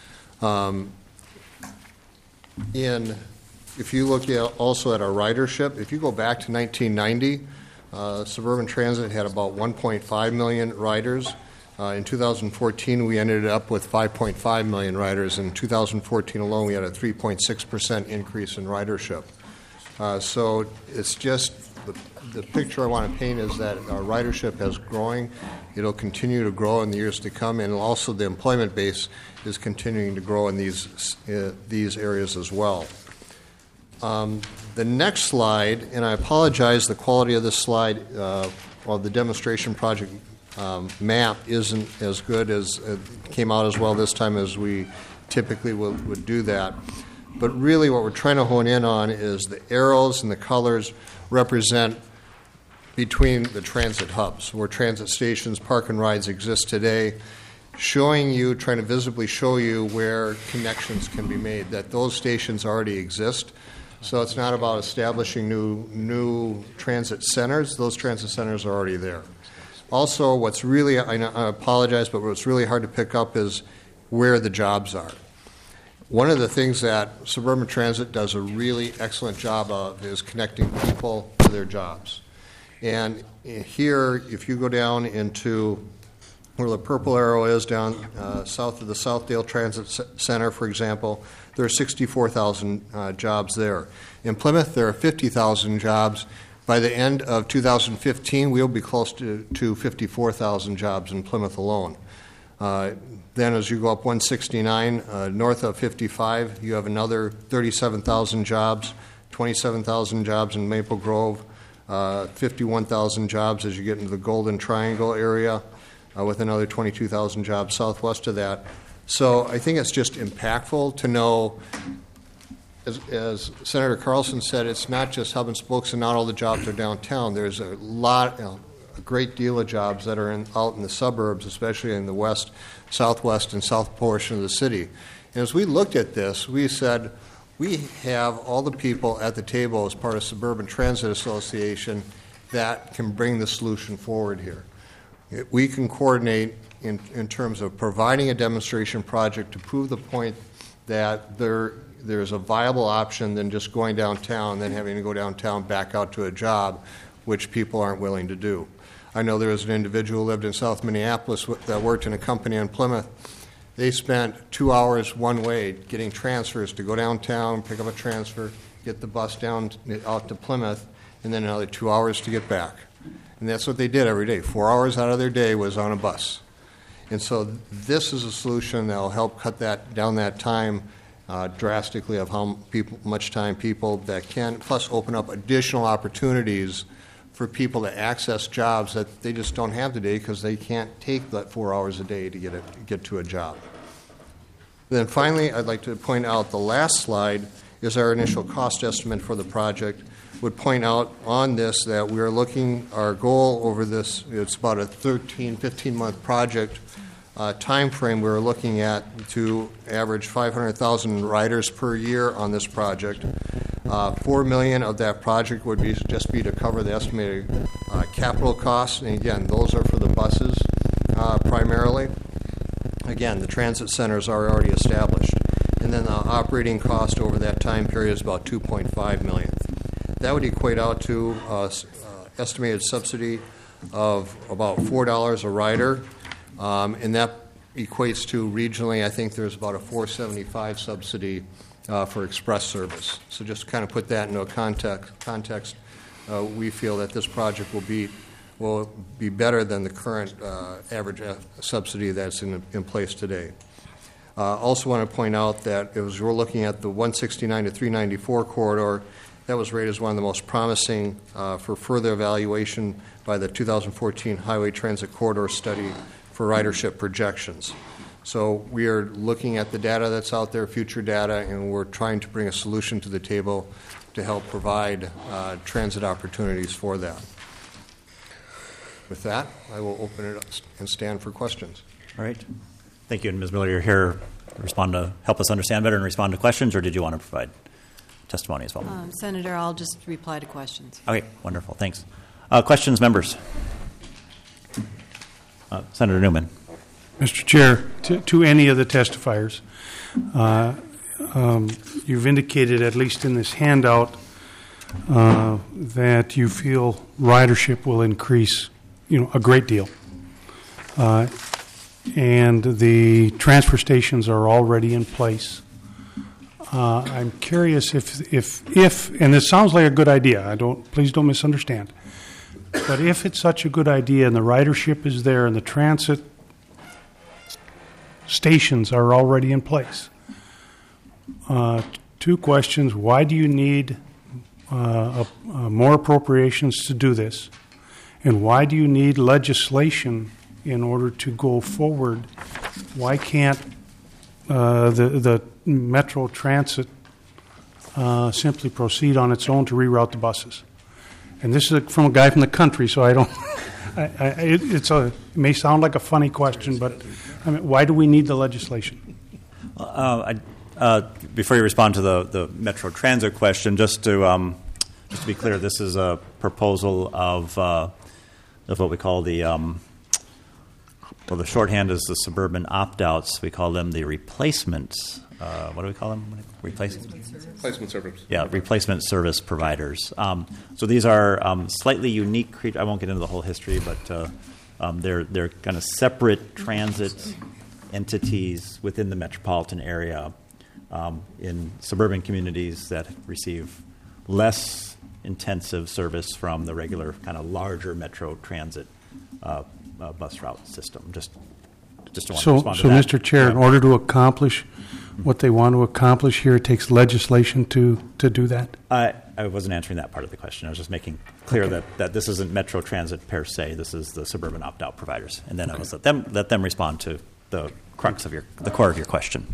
If you look also at our ridership, if you go back to 1990, Suburban Transit had about 1.5 million riders. In 2014, we ended up with 5.5 million riders. In 2014 alone, we had a 3.6% increase in ridership. So it's just the picture I want to paint is that our ridership is growing. It'll continue to grow in the years to come, and also the employment base is continuing to grow in these areas as well. The next slide, and I apologize, the quality of this slide, the demonstration project map isn't as good as it came out as well this time as we typically would do that. But really what we're trying to hone in on is the arrows and the colors represent between the transit hubs, where transit stations, park and rides exist today, trying to visibly show you where connections can be made, that those stations already exist. So it's not about establishing new transit centers. Those transit centers are already there. Also, what's really, I apologize, but what's really hard to pick up is where the jobs are. One of the things that Suburban Transit does a really excellent job of is connecting people to their jobs. And here, if you go down into where the purple arrow is, down south of the Southdale Transit Center, for example, there are 64,000 jobs there. In Plymouth, there are 50,000 jobs. By the end of 2015, we'll be close to 54,000 jobs in Plymouth alone. Then as you go up 169, north of 55, you have another 37,000 jobs, 27,000 jobs in Maple Grove, 51,000 jobs as you get into the Golden Triangle area, with another 22,000 jobs southwest of that. So I think it's just impactful to know, as Senator Carlson said, it's not just hub and spokes and not all the jobs are downtown. There's a great deal of jobs that are out in the suburbs, especially in the west, southwest, and south portion of the city. And as we looked at this, we said, we have all the people at the table as part of Suburban Transit Association that can bring the solution forward here. We can coordinate in terms of providing a demonstration project to prove the point that there's a viable option than just going downtown and then having to go downtown back out to a job, which people aren't willing to do. I know there was an individual who lived in South Minneapolis that worked in a company in Plymouth. They spent 2 hours one way getting transfers to go downtown, pick up a transfer, get the bus down out to Plymouth, and then another 2 hours to get back. And that's what they did every day. 4 hours out of their day was on a bus. And so this is a solution that will help cut down that time drastically of how much time people that can, plus open up additional opportunities for people to access jobs that they just don't have today because they can't take that 4 hours a day to get to a job. Then finally, I'd like to point out the last slide is our initial cost estimate for the project. Would point out on this that we're looking, our goal over this, it's about a 15-month project time frame. We're looking at to average 500,000 riders per year on this project. $4 million of that project would be to cover the estimated capital costs. And again, those are for the buses primarily. Again, the transit centers are already established. And then the operating cost over that time period is about $2.5 million. That would equate out to estimated subsidy of about $4 a rider. And that equates to regionally, I think there's about a $4.75 subsidy for express service. So just to kind of put that into a context, we feel that this project will be better than the current average subsidy that's in place today. Also want to point out that as we're looking at the 169 to 394 corridor, that was rated as one of the most promising for further evaluation by the 2014 Highway Transit Corridor Study for ridership projections. So we are looking at the data that's out there, future data, and we're trying to bring a solution to the table to help provide transit opportunities for that. With that, I will open it up and stand for questions. All right. Thank you. And Ms. Miller, you're here to help us understand better and respond to questions, or did you want to provide testimony as well? Senator, I'll just reply to questions. Okay, wonderful. Thanks. Questions, members? Senator Newman. Mr. Chair, to any of the testifiers, you've indicated, at least in this handout, that you feel ridership will increase, a great deal. And the transfer stations are already in place. I'm curious if, and this sounds like a good idea. Please don't misunderstand. But if it's such a good idea and the ridership is there and the transit stations are already in place, two questions: why do you need more appropriations to do this, and why do you need legislation in order to go forward? Why can't the Metro Transit simply proceed on its own to reroute the buses? And this is from a guy from the country, so I don't. It may sound like a funny question, but why do we need the legislation? Before you respond to the Metro Transit question, just to be clear, this is a proposal of what we call the shorthand is the suburban opt-outs. We call them the replacements. What do we call them? Replacement service. Yeah, replacement service providers. So these are slightly unique. I won't get into the whole history, but they're kind of separate transit entities within the metropolitan area in suburban communities that receive less intensive service from the regular kind of larger Metro Transit bus route system. Just to want to respond to that. Mr. Chair, in order to accomplish what they want to accomplish here, it takes legislation to do that? I wasn't answering that part of the question. I was just making clear that this isn't Metro Transit per se. This is the suburban opt-out providers. And then I was let them respond to the crux of the core of your question.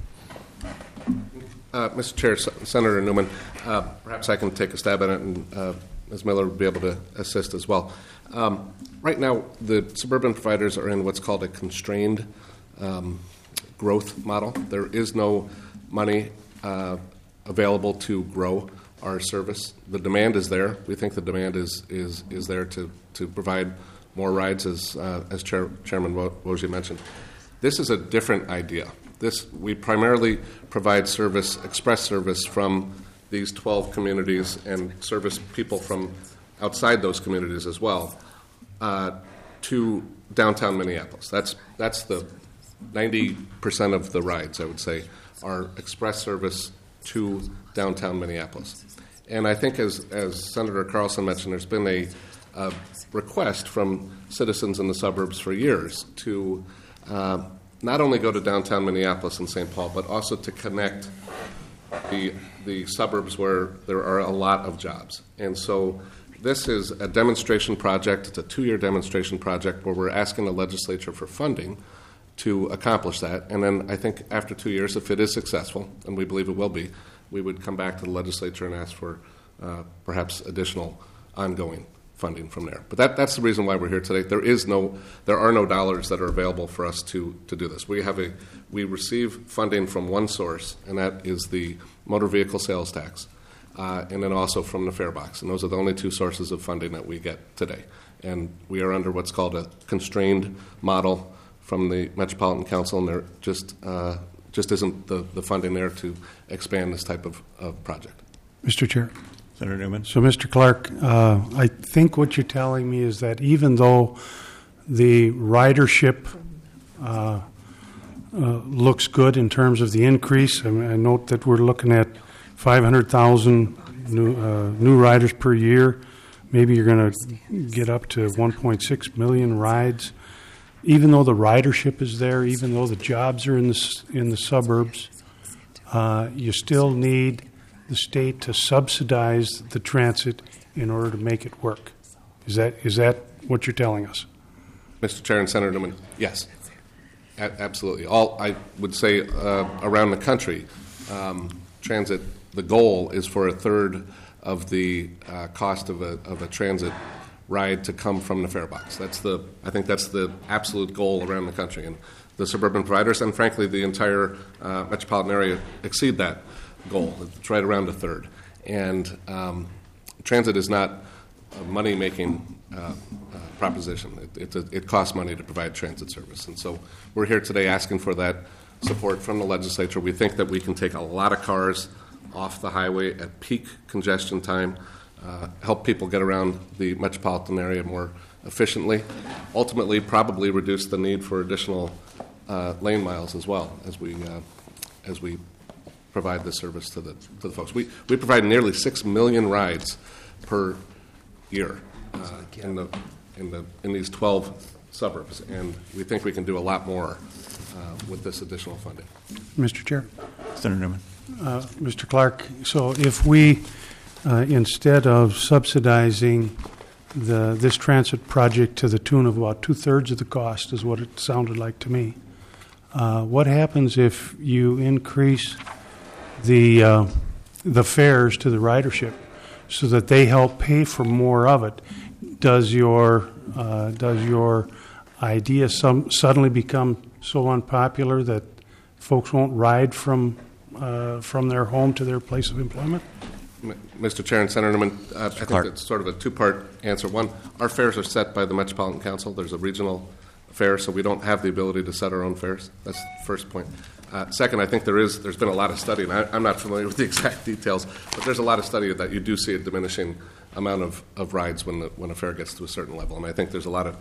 Mr. Chair, Senator Newman, perhaps I can take a stab at it, and Ms. Miller would be able to assist as well. Right now, the suburban providers are in what's called a constrained growth model. There is no money available to grow our service. The demand is there. We think the demand is there to provide more rides, as Chairman Wojcik mentioned. This is a different idea. We primarily provide express service from these 12 communities and service people from outside those communities as well to downtown Minneapolis. That's the 90% of the rides, I would say, are express service to downtown Minneapolis. And I think, as Senator Carlson mentioned, there's been a request from citizens in the suburbs for years to not only go to downtown Minneapolis and St. Paul, but also to connect the suburbs where there are a lot of jobs. And so this is a demonstration project. It's a 2-year demonstration project where we're asking the legislature for funding to accomplish that. And then I think after 2 years, if it is successful, and we believe it will be, we would come back to the legislature and ask for perhaps additional ongoing funding from there. But that's the reason why we're here today. There are no dollars that are available for us to do this. We receive funding from one source, and that is the motor vehicle sales tax, and then also from the fare box. And those are the only 2 sources of funding that we get today. And we are under what's called a constrained model from the Metropolitan Council, and there just isn't the funding there to expand this type of project. Mr. Chair. Senator Newman. So, Mr. Clark, I think what you're telling me is that even though the ridership looks good in terms of the increase, I note that we're looking at 500,000 new riders per year. Maybe you're going to get up to 1.6 million rides. Even though the ridership is there, even though the jobs are in the suburbs, you still need the state to subsidize the transit in order to make it work. Is that what you're telling us? Mr. Chair and Senator Newman, yes, absolutely. I would say around the country, transit, the goal is for a third of the cost of a transit ride to come from the fare box. I think that's the absolute goal around the country. And the suburban providers and, frankly, the entire metropolitan area exceed that goal. It's right around a third. And transit is not a money-making proposition. It costs money to provide transit service. And so we're here today asking for that support from the legislature. We think that we can take a lot of cars off the highway at peak congestion time, help people get around the metropolitan area more efficiently, ultimately probably reduce the need for additional lane miles as well as we provide this service to the folks. We provide nearly 6 million rides per year in these 12 suburbs, and we think we can do a lot more with this additional funding. Mr. Chair. Senator Newman. Mr. Clark, so if we, instead of subsidizing this transit project to the tune of about 2/3 of the cost, is what it sounded like to me, what happens if you increase the fares to the ridership so that they help pay for more of it? Does your idea suddenly become so unpopular that folks won't ride from their home to their place of employment? Mr. Chair and Senator Newman, I think it's sort of a 2-part answer. One, our fares are set by the Metropolitan Council. There's a regional fare, so we don't have the ability to set our own fares. That's the first point. Second, I think there's been a lot of study, and I'm not familiar with the exact details, but there's a lot of study that you do see a diminishing amount of rides when a fare gets to a certain level. And I think there's a lot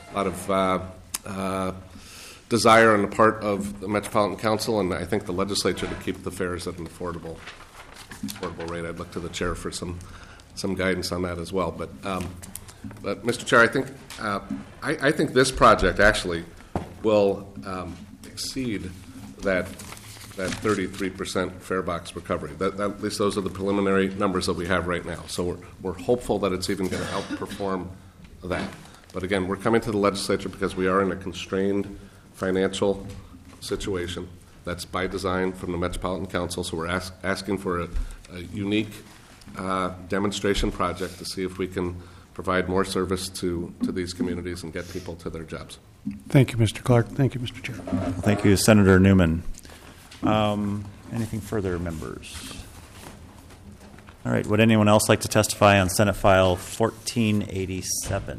of desire on the part of the Metropolitan Council, and I think the legislature, to keep the fares at an affordable rate. I'd look to the chair for some guidance on that as well. But Mr. Chair, I think this project actually will exceed that 33% fare box recovery. At least those are the preliminary numbers that we have right now. So we're hopeful that it's even going to outperform that. But again, we're coming to the legislature because we are in a constrained financial situation. That's by design from the Metropolitan Council. So we're asking for a unique demonstration project to see if we can provide more service to these communities and get people to their jobs. Thank you, Mr. Clark. Thank you, Mr. Chair. Thank you, Senator Newman. Anything further, members? All right. Would anyone else like to testify on Senate File 1487?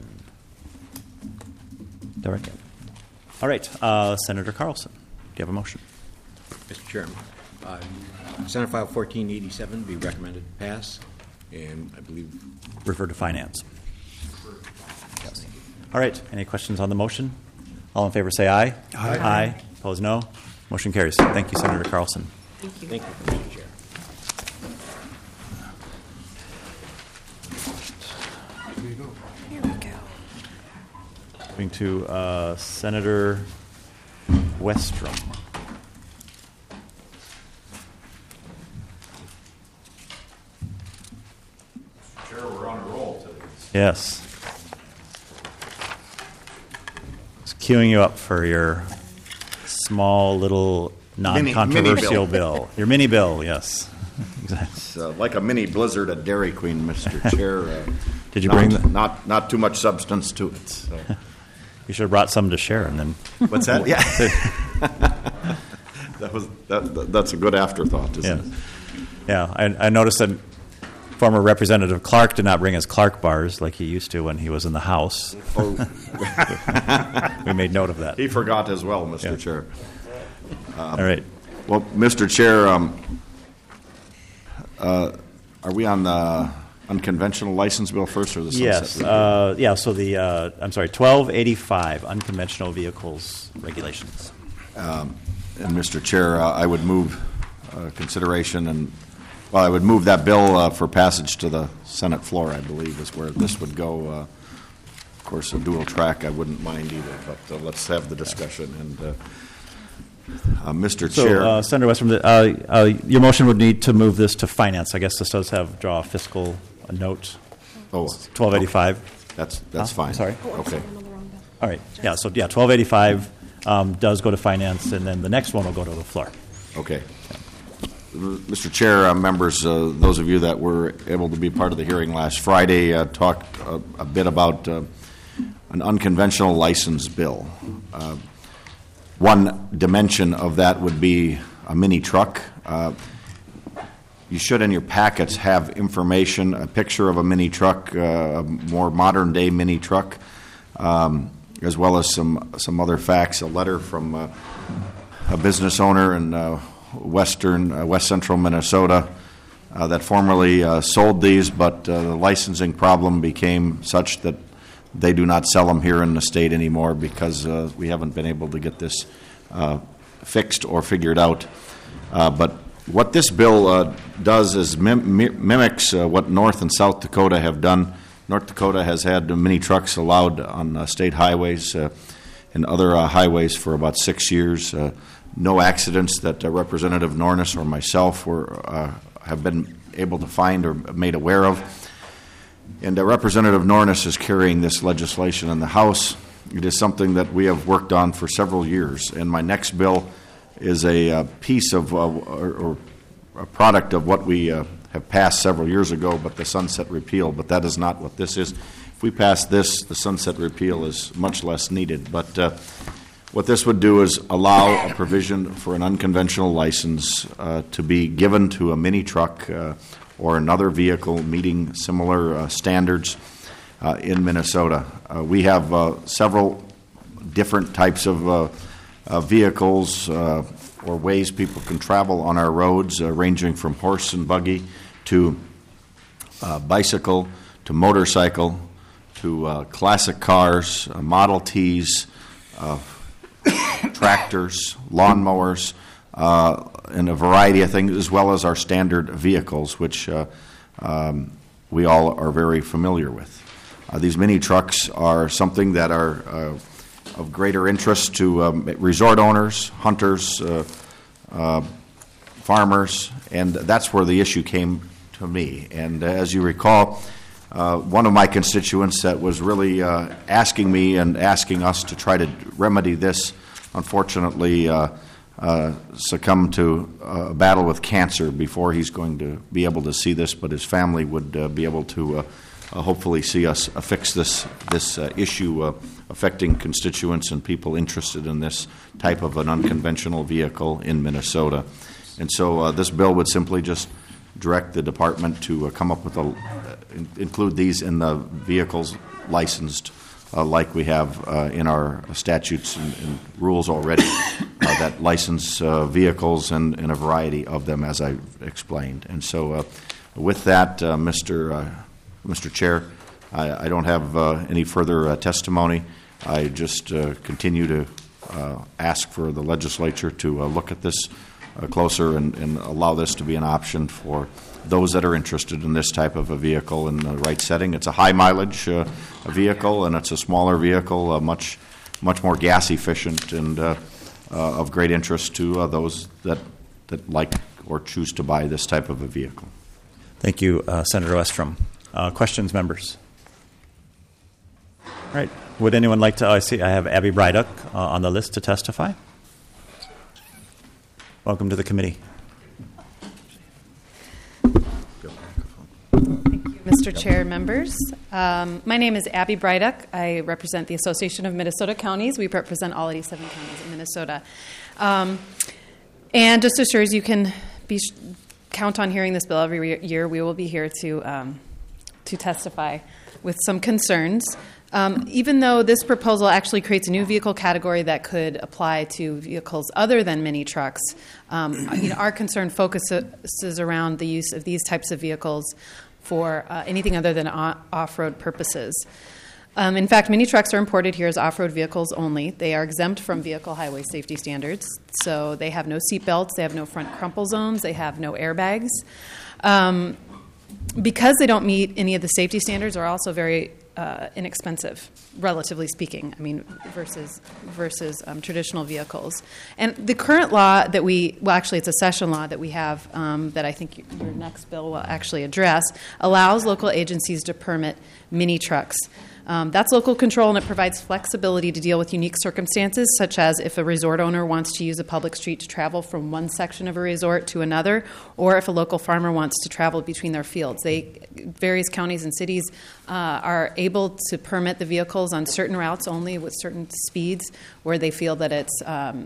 Derek? All right. Senator Carlson, do you have a motion? Mr. Chairman, Senate File 1487 be recommended to pass, and I believe... Refer to Finance. Yes. All right. Any questions on the motion? All in favor say aye. Aye. Aye. Opposed, no. Motion carries. Thank you, Senator Carlson. Thank you. Thank you, Mr. Chair. Here we go. Moving to Senator Westrom. Chair, we're on a roll today. Yes. Just queuing you up for your small little non-controversial mini bill. Your mini bill, yes. It's like a mini blizzard at Dairy Queen, Mr. Chair. Did you bring the- not too much substance to it. So. You should have brought some to Sharon then. What's that? Yeah. That's a good afterthought, isn't it? Yeah, I noticed that former Representative Clark did not bring his Clark bars like he used to when he was in the House. Oh. We made note of that. He forgot as well, Mr. Chair. All right. Well, Mr. Chair, are we on the unconventional license bill first or the sunset? Yes. So the 1285 unconventional vehicles regulations. And Mr. Chair, I would move consideration I would move that bill for passage to the Senate floor, I believe, is where this would go. Of course, a dual track I wouldn't mind either, but let's have the discussion. And Mr. Chair. Senator Westrom, your motion would need to move this to finance. I guess this does draw a fiscal note. Oh, 1285. Okay. That's fine. Sorry. Okay. All right. Yeah. So 1285 does go to finance, and then the next one will go to the floor. Okay. Mr. Chair, members, those of you that were able to be part of the hearing last Friday talked a bit about an unconventional license bill. One dimension of that would be a mini truck. You should, in your packets, have information, a picture of a mini truck, a more modern-day mini truck, as well as some other facts. A letter from a business owner in West Central Minnesota that formerly sold these, but the licensing problem became such that they do not sell them here in the state anymore because we haven't been able to get this fixed or figured out. But what this bill does is mimics what North and South Dakota have done. North Dakota has had mini trucks allowed on state highways and other highways for about 6 years. No accidents that Representative Nornis or myself have been able to find or made aware of. And Representative Nornis is carrying this legislation in the House. It is something that we have worked on for several years. And my next bill is a piece of or a product of what we have passed several years ago, but the sunset repeal. But that is not what this is. If we pass this, the sunset repeal is much less needed. But what this would do is allow a provision for an unconventional license to be given to a mini truck or another vehicle meeting similar standards in Minnesota. We have several different types of vehicles or ways people can travel on our roads, ranging from horse and buggy to bicycle to motorcycle to classic cars, Model Ts, tractors, lawnmowers, and a variety of things, as well as our standard vehicles, which we all are very familiar with. These mini trucks are something that are of greater interest to resort owners, hunters, farmers, and that's where the issue came to me. And as you recall, one of my constituents that was really asking me and asking us to try to remedy this, unfortunately succumbed to a battle with cancer before he's going to be able to see this, but his family would be able to hopefully see us fix this issue affecting constituents and people interested in this type of an unconventional vehicle in Minnesota. And so this bill would simply just direct the department to come up with include these in the vehicles licensed like we have in our statutes and rules already that license vehicles and a variety of them, as I explained. And so with that, Mr. Chair, I don't have any further testimony. I just continue to ask for the legislature to look at this closer and allow this to be an option for those that are interested in this type of a vehicle in the right setting. It's a high mileage vehicle, and it's a smaller vehicle, much more gas efficient, and of great interest to those that like or choose to buy this type of a vehicle. Thank you, Senator Westrom. Questions, members? All right. Would anyone like to? I see I have Abby Bryduck on the list to testify. Welcome to the committee. Mr. Chair, members. My name is Abby Bryduck. I represent the Association of Minnesota Counties. We represent all 87 counties in Minnesota. And just as sure as you can count on hearing this bill every year, we will be here to testify with some concerns. Even though this proposal actually creates a new vehicle category that could apply to vehicles other than mini trucks, our concern focuses around the use of these types of vehicles for anything other than off-road purposes. In fact, mini trucks are imported here as off-road vehicles only. They are exempt from vehicle highway safety standards, so they have no seat belts, they have no front crumple zones, they have no airbags. Because they don't meet any of the safety standards, are also very inexpensive, relatively speaking. I mean, versus traditional vehicles. And the current law that actually it's a session law that we have that I think your next bill will actually address, allows local agencies to permit mini trucks. That's local control, and it provides flexibility to deal with unique circumstances, such as if a resort owner wants to use a public street to travel from one section of a resort to another, or if a local farmer wants to travel between their fields. Various counties and cities are able to permit the vehicles on certain routes only with certain speeds where they feel that it's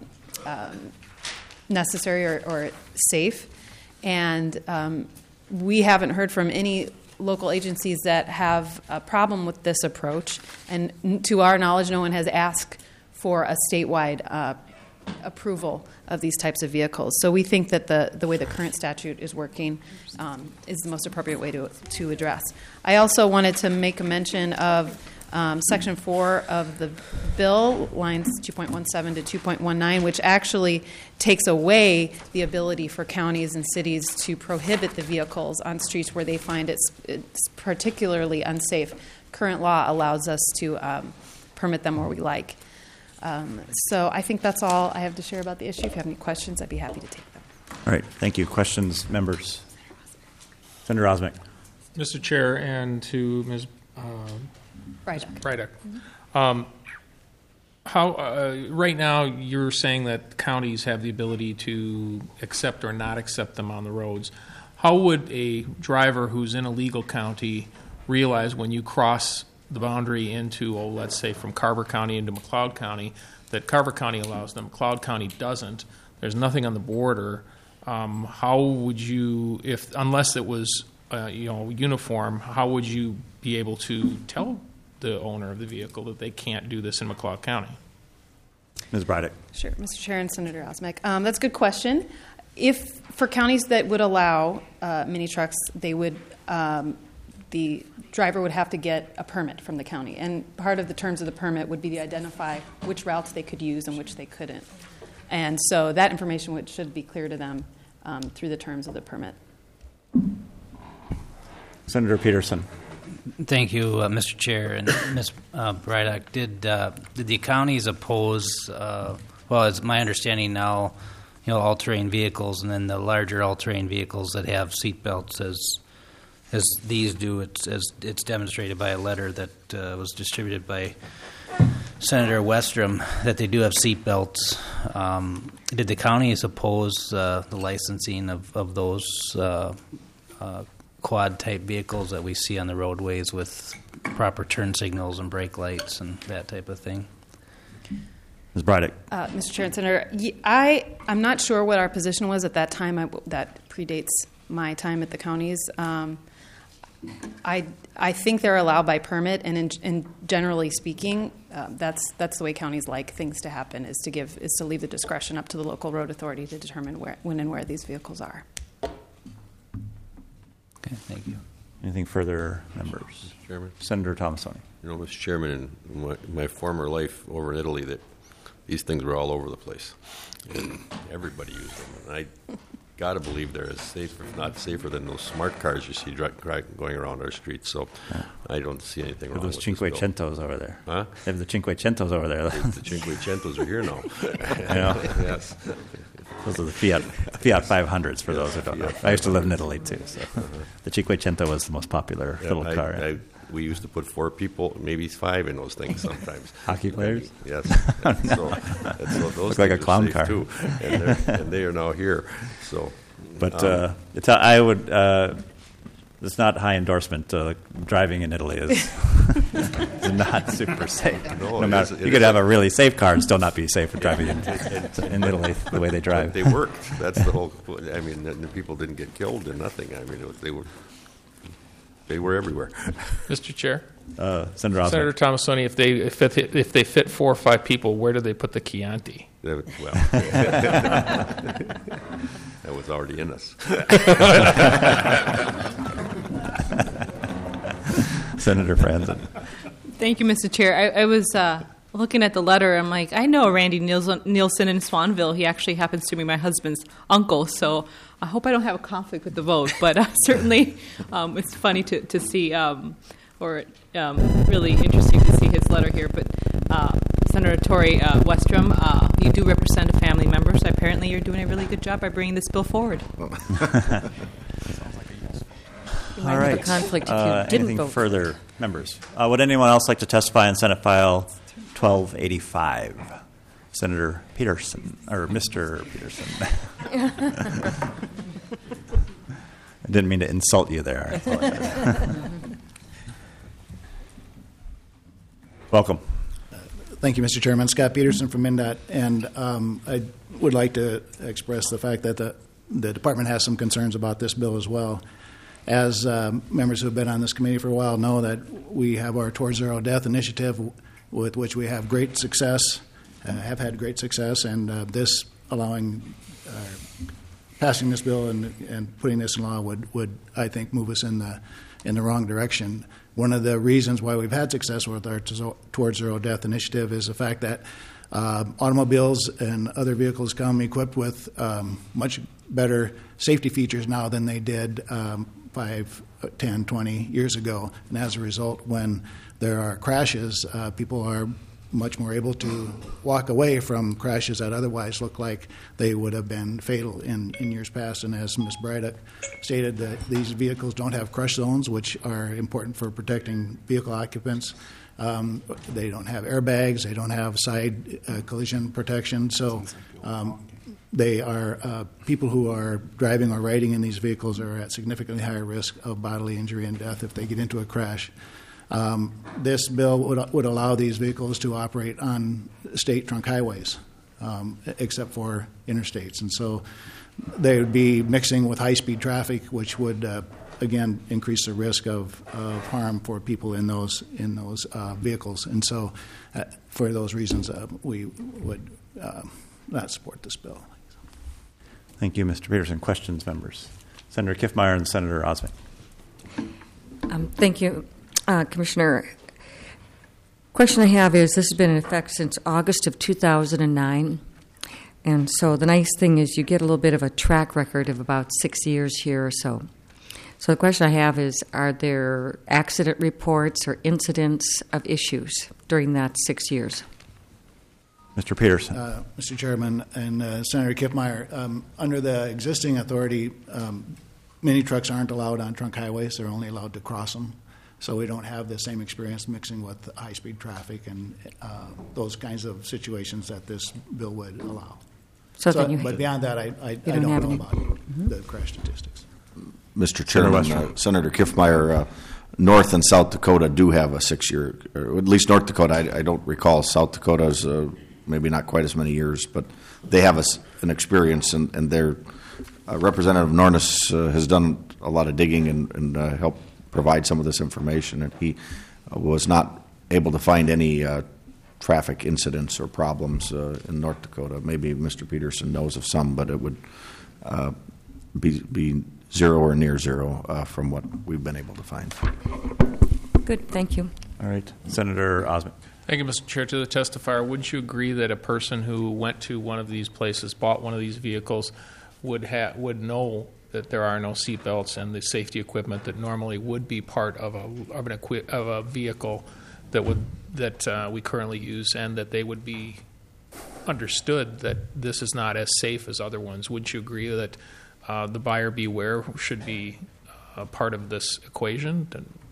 necessary or safe. And we haven't heard from any local agencies that have a problem with this approach, and to our knowledge, no one has asked for a statewide approval of these types of vehicles. So we think that the way the current statute is working is the most appropriate way to address. I also wanted to make a mention of Section 4 of the bill, lines 2.17 to 2.19, which actually takes away the ability for counties and cities to prohibit the vehicles on streets where they find it's particularly unsafe. Current law allows us to permit them where we like. So I think that's all I have to share about the issue. If you have any questions, I'd be happy to take them. All right. Thank you. Questions, members? Senator Osmek. Mr. Chair, and to Ms. Bryduck. Right now, you're saying that counties have the ability to accept or not accept them on the roads. How would a driver who's in a legal county realize when you cross the boundary into, let's say, from Carver County into McLeod County, that Carver County allows them, McLeod County doesn't? There's nothing on the border. How would you, unless it was uniform, how would you be able to tell the owner of the vehicle that they can't do this in McLeod County? Ms. Bryduck. Sure, Mr. Chair and Senator Osmek. That's a good question. If for counties that would allow mini trucks, they would the driver would have to get a permit from the county, and part of the terms of the permit would be to identify which routes they could use and which they couldn't. And so that information should be clear to them through the terms of the permit. Senator Peterson. Thank you, Mr. Chair. And Ms. Bryduck, did the counties oppose, well, it's my understanding now, all-terrain vehicles and then the larger all-terrain vehicles that have seat belts as these do, it's demonstrated by a letter that was distributed by Senator Westrom that they do have seat belts. Did the counties oppose the licensing of those quad-type vehicles that we see on the roadways with proper turn signals and brake lights and that type of thing? Ms. Bryduck. Mr. Chair and Senator, I'm not sure what our position was at that time. That predates my time at the counties. I think they're allowed by permit, and generally speaking, that's the way counties like things to happen, is to leave the discretion up to the local road authority to determine when and where these vehicles are. Okay, thank you. Anything further, members? Mr. Chairman? Senator Tomassoni. Mr. Chairman, in my former life over in Italy, that these things were all over the place, and everybody used them. And I got to believe they're as safe, if not safer, than those smart cars you see going around our streets. So I don't see anything wrong with those Cinquecentos over there. Huh? They have the Cinquecentos over there. The Cinquecentos are here now. Yes. Those are the Fiat 500s, for those who don't know. I used to live in Italy, too. So the Cinquecento was the most popular little car. We used to put 4 people, maybe 5 in those things sometimes. Hockey players? Yes. No. So those Look like a things are clown safe car. too. And they are now here. So, But I would. It's not high endorsement. Driving in Italy is not super safe. No, you could have a really safe car and still not be safe for driving in Italy the way they drive. They worked. That's the whole. I mean, the people didn't get killed and nothing. I mean, they were everywhere. Mr. Chair, Senator Osment. Senator Tomassoni, if they fit 4 or 5 people, where do they put the Chianti? Well, that was already in us. Senator Franzen. Thank you, Mr. Chair. I was looking at the letter. I'm like, I know Randy Nielsen in Swanville. He actually happens to be my husband's uncle, so I hope I don't have a conflict with the vote. But certainly, it's funny to see, really interesting to see his letter here. But Senator Tori Westrom, you do represent a family member, so apparently you're doing a really good job by bringing this bill forward. All right. Have a conflict if you didn't anything vote. further, members? Would anyone else like to testify on Senate File 1285? Senator Peterson, or Mr. Peterson. I didn't mean to insult you there. I apologize. Welcome. Thank you, Mr. Chairman. Scott Peterson from MnDOT, and I would like to express the fact that the department has some concerns about this bill as well. As members who have been on this committee for a while know that we have our Towards Zero Death initiative with which we have great success, have had great success, and this passing this bill and putting this in law would I think move us in the wrong direction. One of the reasons why we've had success with our Towards Zero Death initiative is the fact that automobiles and other vehicles come equipped with much better safety features now than they did 5, 10, 20 years ago. And as a result, when there are crashes, people are much more able to walk away from crashes that otherwise look like they would have been fatal in years past. And as Ms. Bryduck stated, that these vehicles don't have crush zones, which are important for protecting vehicle occupants. They don't have airbags. They don't have side collision protection. So they are people who are driving or riding in these vehicles are at significantly higher risk of bodily injury and death if they get into a crash. This bill would allow these vehicles to operate on state trunk highways, except for interstates. And so they would be mixing with high-speed traffic, which would, again, increase the risk of harm for people in those vehicles. And so for those reasons, we would not support this bill. Thank you, Mr. Peterson. Questions, members? Senator Kiffmeyer and Senator Osment. Thank you, Commissioner. Question I have is, this has been in effect since August of 2009, and so the nice thing is you get a little bit of a track record of about 6 years here or so. So the question I have is, are there accident reports or incidents of issues during that 6 years? Mr. Peterson. Mr. Chairman and Senator Kiffmeyer, under the existing authority, mini trucks aren't allowed on trunk highways. They're only allowed to cross them. So we don't have the same experience mixing with high-speed traffic and those kinds of situations that this bill would allow. But beyond that, I don't know about the crash statistics. Mr. Chairman, Senator Kiffmeyer, North and South Dakota do have a 6-year, or at least North Dakota. I don't recall South Dakota's maybe not quite as many years, but they have an experience, and their Representative Nornes has done a lot of digging and helped provide some of this information, and he was not able to find any traffic incidents or problems in North Dakota. Maybe Mr. Peterson knows of some, but it would be zero or near zero from what we've been able to find. Good, thank you. All right, Senator Osment. Thank you, Mr. Chair. To the testifier, wouldn't you agree that a person who went to one of these places, bought one of these vehicles, would know that there are no seat belts and the safety equipment that normally would be part of a vehicle that we currently use, and that they would be understood that this is not as safe as other ones? Wouldn't you agree that the buyer beware should be part of this equation?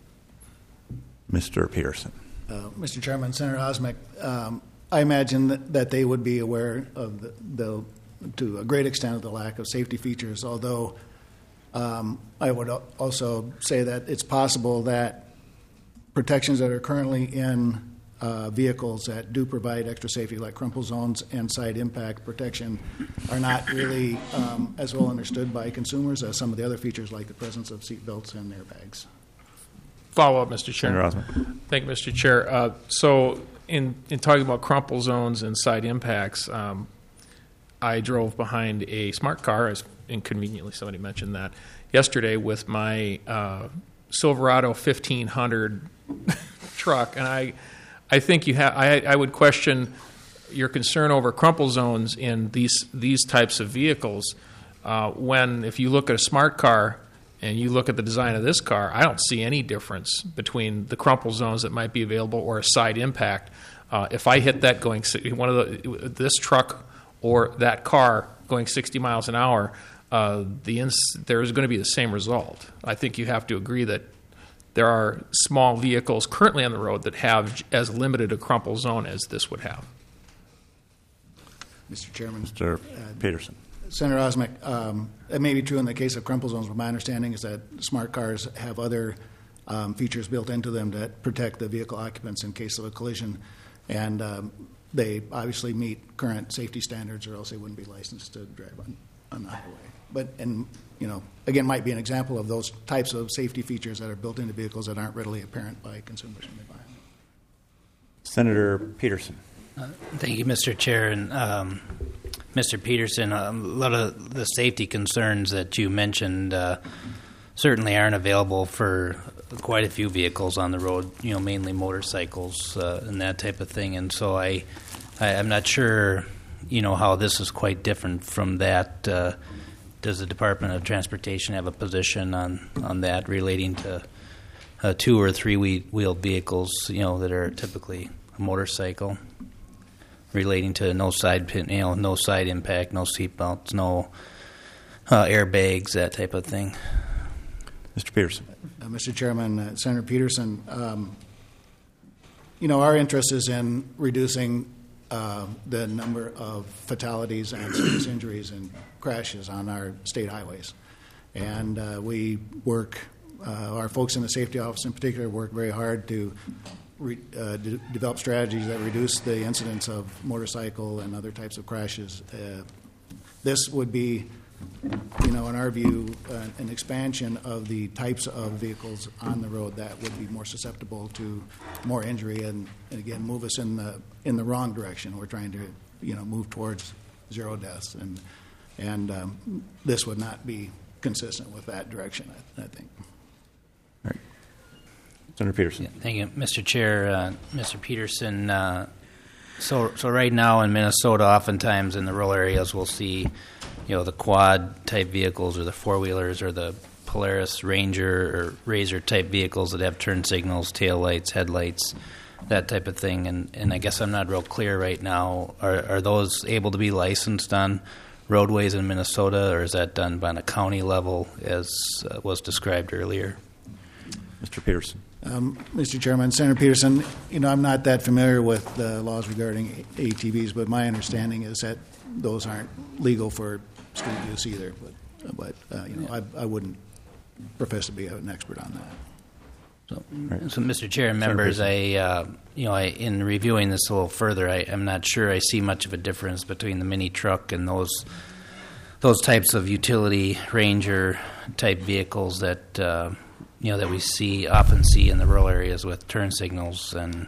Mr. Peterson. Mr. Chairman, Senator Osmek, I imagine that they would be aware of to a great extent of the lack of safety features, although I would also say that it's possible that protections that are currently in vehicles that do provide extra safety, like crumple zones and side impact protection, are not really as well understood by consumers as some of the other features, like the presence of seat belts and airbags. Follow up, Mr. Chair. Senator Osmek. Thank you, Mr. Chair. So in talking about crumple zones and side impacts, I drove behind a smart car, as inconveniently somebody mentioned that, yesterday with my Silverado 1500 truck, and I think I would question your concern over crumple zones in these types of vehicles when, if you look at a smart car and you look at the design of this car, I don't see any difference between the crumple zones that might be available or a side impact. If I hit that going this truck or that car going 60 miles an hour, there's going to be the same result. I think you have to agree that there are small vehicles currently on the road that have as limited a crumple zone as this would have. Mr. Chairman. Mr. Peterson. Senator Osmek, it may be true in the case of crumple zones, but my understanding is that smart cars have other features built into them that protect the vehicle occupants in case of a collision, and they obviously meet current safety standards, or else they wouldn't be licensed to drive on the highway. But, again, might be an example of those types of safety features that are built into vehicles that aren't readily apparent by consumers when they buy them. Senator Peterson. Thank you, Mr. Chair. And Mr. Peterson, a lot of the safety concerns that you mentioned certainly aren't available for quite a few vehicles on the road, mainly motorcycles and that type of thing. And so I'm not sure, how this is quite different from that. Does the Department of Transportation have a position on that relating to 2 or 3 wheeled vehicles, that are typically a motorcycle, relating to no side no side impact, no seat belts, no airbags, that type of thing? Mr. Peterson. Mr. Chairman, Senator Peterson, our interest is in reducing the number of fatalities and serious injuries and crashes on our state highways. And we work, our folks in the safety office in particular, work very hard to develop strategies that reduce the incidence of motorcycle and other types of crashes. This would be, in our view, an expansion of the types of vehicles on the road that would be more susceptible to more injury and again, move us in the wrong direction. We're trying to, move towards zero deaths, and this would not be consistent with that direction, I think. All right. Senator Peterson. Yeah, thank you, Mr. Chair. Mr. Peterson, so right now in Minnesota, oftentimes in the rural areas, we'll see the quad-type vehicles or the four-wheelers or the Polaris Ranger or Razor-type vehicles that have turn signals, taillights, headlights, that type of thing. And I guess I'm not real clear right now. Are those able to be licensed on roadways in Minnesota, or is that done on a county level, as was described earlier? Mr. Peterson. Mr. Chairman, Senator Peterson, I'm not that familiar with the laws regarding ATVs, but my understanding is that those aren't legal for street use either. But I wouldn't profess to be an expert on that. So, Mr. Chair and members, in reviewing this a little further, I'm not sure I see much of a difference between the mini truck and those types of utility Ranger type vehicles that that we often see in the rural areas with turn signals, and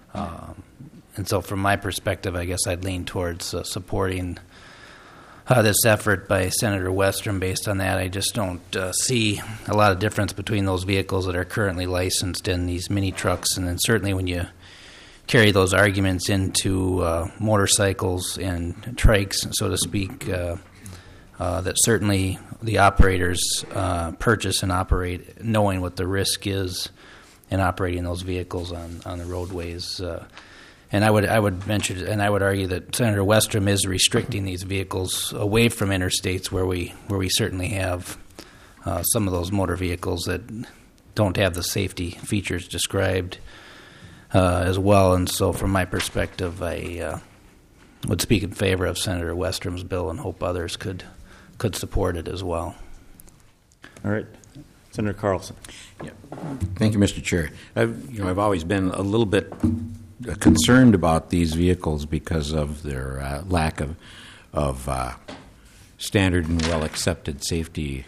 so from my perspective, I guess I'd lean towards supporting this effort by Senator Westrom. Based on that, I just don't see a lot of difference between those vehicles that are currently licensed in these mini trucks, and then certainly when you carry those arguments into motorcycles and trikes, so to speak, that certainly the operators purchase and operate knowing what the risk is in operating those vehicles on the roadways. And I would venture, and I would argue that Senator Westrom is restricting these vehicles away from interstates where we certainly have some of those motor vehicles that don't have the safety features described as well. And so from my perspective, I would speak in favor of Senator Westrom's bill and hope others could support it as well. All right. Senator Carlson. Yeah. Thank you, Mr. Chair. I've always been a little bit concerned about these vehicles because of their lack of standard and well-accepted safety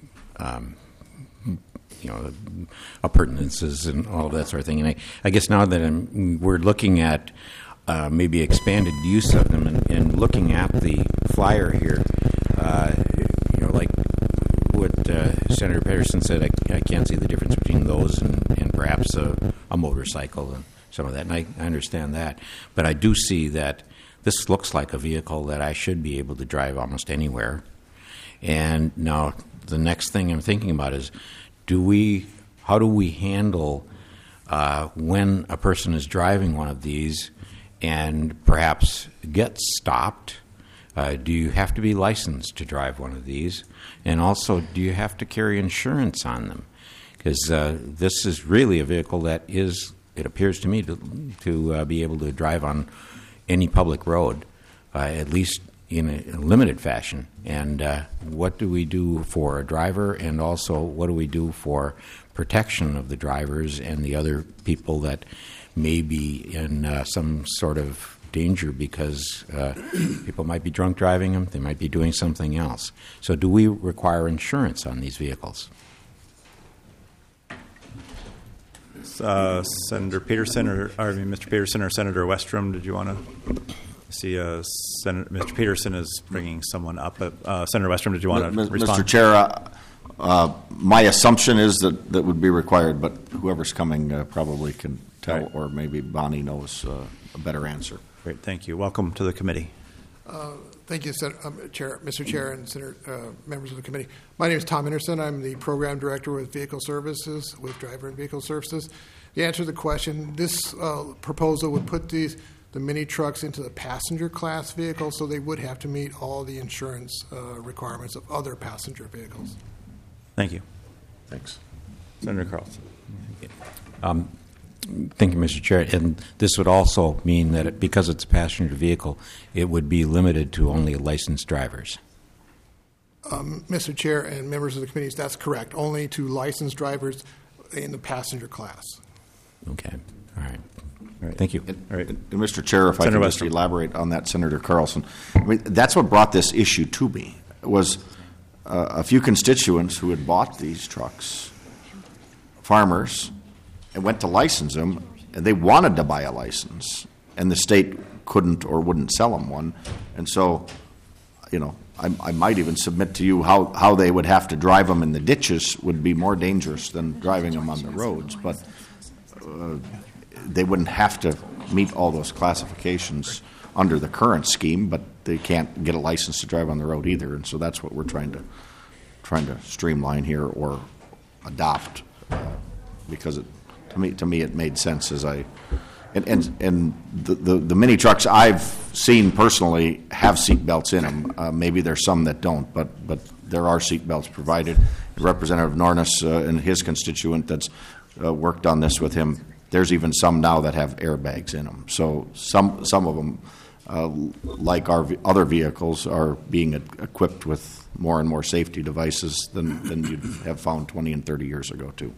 appurtenances and all of that sort of thing. And I guess now that we're looking at maybe expanded use of them and looking at the flyer here, like what Senator Pedersen said, I can't see the difference between those and perhaps a motorcycle and some of that, and I understand that. But I do see that this looks like a vehicle that I should be able to drive almost anywhere. And now the next thing I'm thinking about is, how do we handle when a person is driving one of these and perhaps gets stopped? Do you have to be licensed to drive one of these? And also, do you have to carry insurance on them? Because this is really a vehicle that is, it appears to me, to be able to drive on any public road, at least in a limited fashion. And what do we do for a driver, and also what do we do for protection of the drivers and the other people that may be in some sort of danger because people might be drunk driving them, they might be doing something else. So do we require insurance on these vehicles? Senator Peterson, Mr. Peterson or Senator Westrom, did you want to see? Mr. Peterson is bringing someone up. Senator Westrom, did you want to respond? Mr. Chair, my assumption is that would be required, but whoever's coming probably can tell, right. Or maybe Bonnie knows a better answer. Great, thank you. Welcome to the committee. Thank you, Mr. Chair and Senator, members of the committee. My name is Tom Anderson. I'm the Program Director with Vehicle Services, with Driver and Vehicle Services. To answer the question, this proposal would put the mini trucks into the passenger class vehicle, so they would have to meet all the insurance requirements of other passenger vehicles. Thank you. Thanks. Senator Carlson. Thank you, Mr. Chair. And this would also mean that because it's a passenger vehicle, it would be limited to only licensed drivers. Mr. Chair and members of the committees, that's correct. Only to licensed drivers in the passenger class. Okay. All right. Thank you. All right. And Mr. Chair, if I can just elaborate on that, Senator Carlson. I mean, that's what brought this issue to me, was a few constituents who had bought these trucks, farmers, and went to license them, and they wanted to buy a license, and the state couldn't or wouldn't sell them one. And so, I might even submit to you how they would have to drive them in the ditches would be more dangerous than driving them on the roads. But they wouldn't have to meet all those classifications under the current scheme, but they can't get a license to drive on the road either. And so that's what we're trying to streamline here or adopt, because to me it made sense as and the mini trucks I've seen personally have seat belts in them. Maybe there's some that don't, but there are seat belts provided. Representative Nornis and his constituent that's worked on this with him, there's even some now that have airbags in them. So some of them, like our other vehicles, are being equipped with more and more safety devices than you'd have found 20 and 30 years ago too.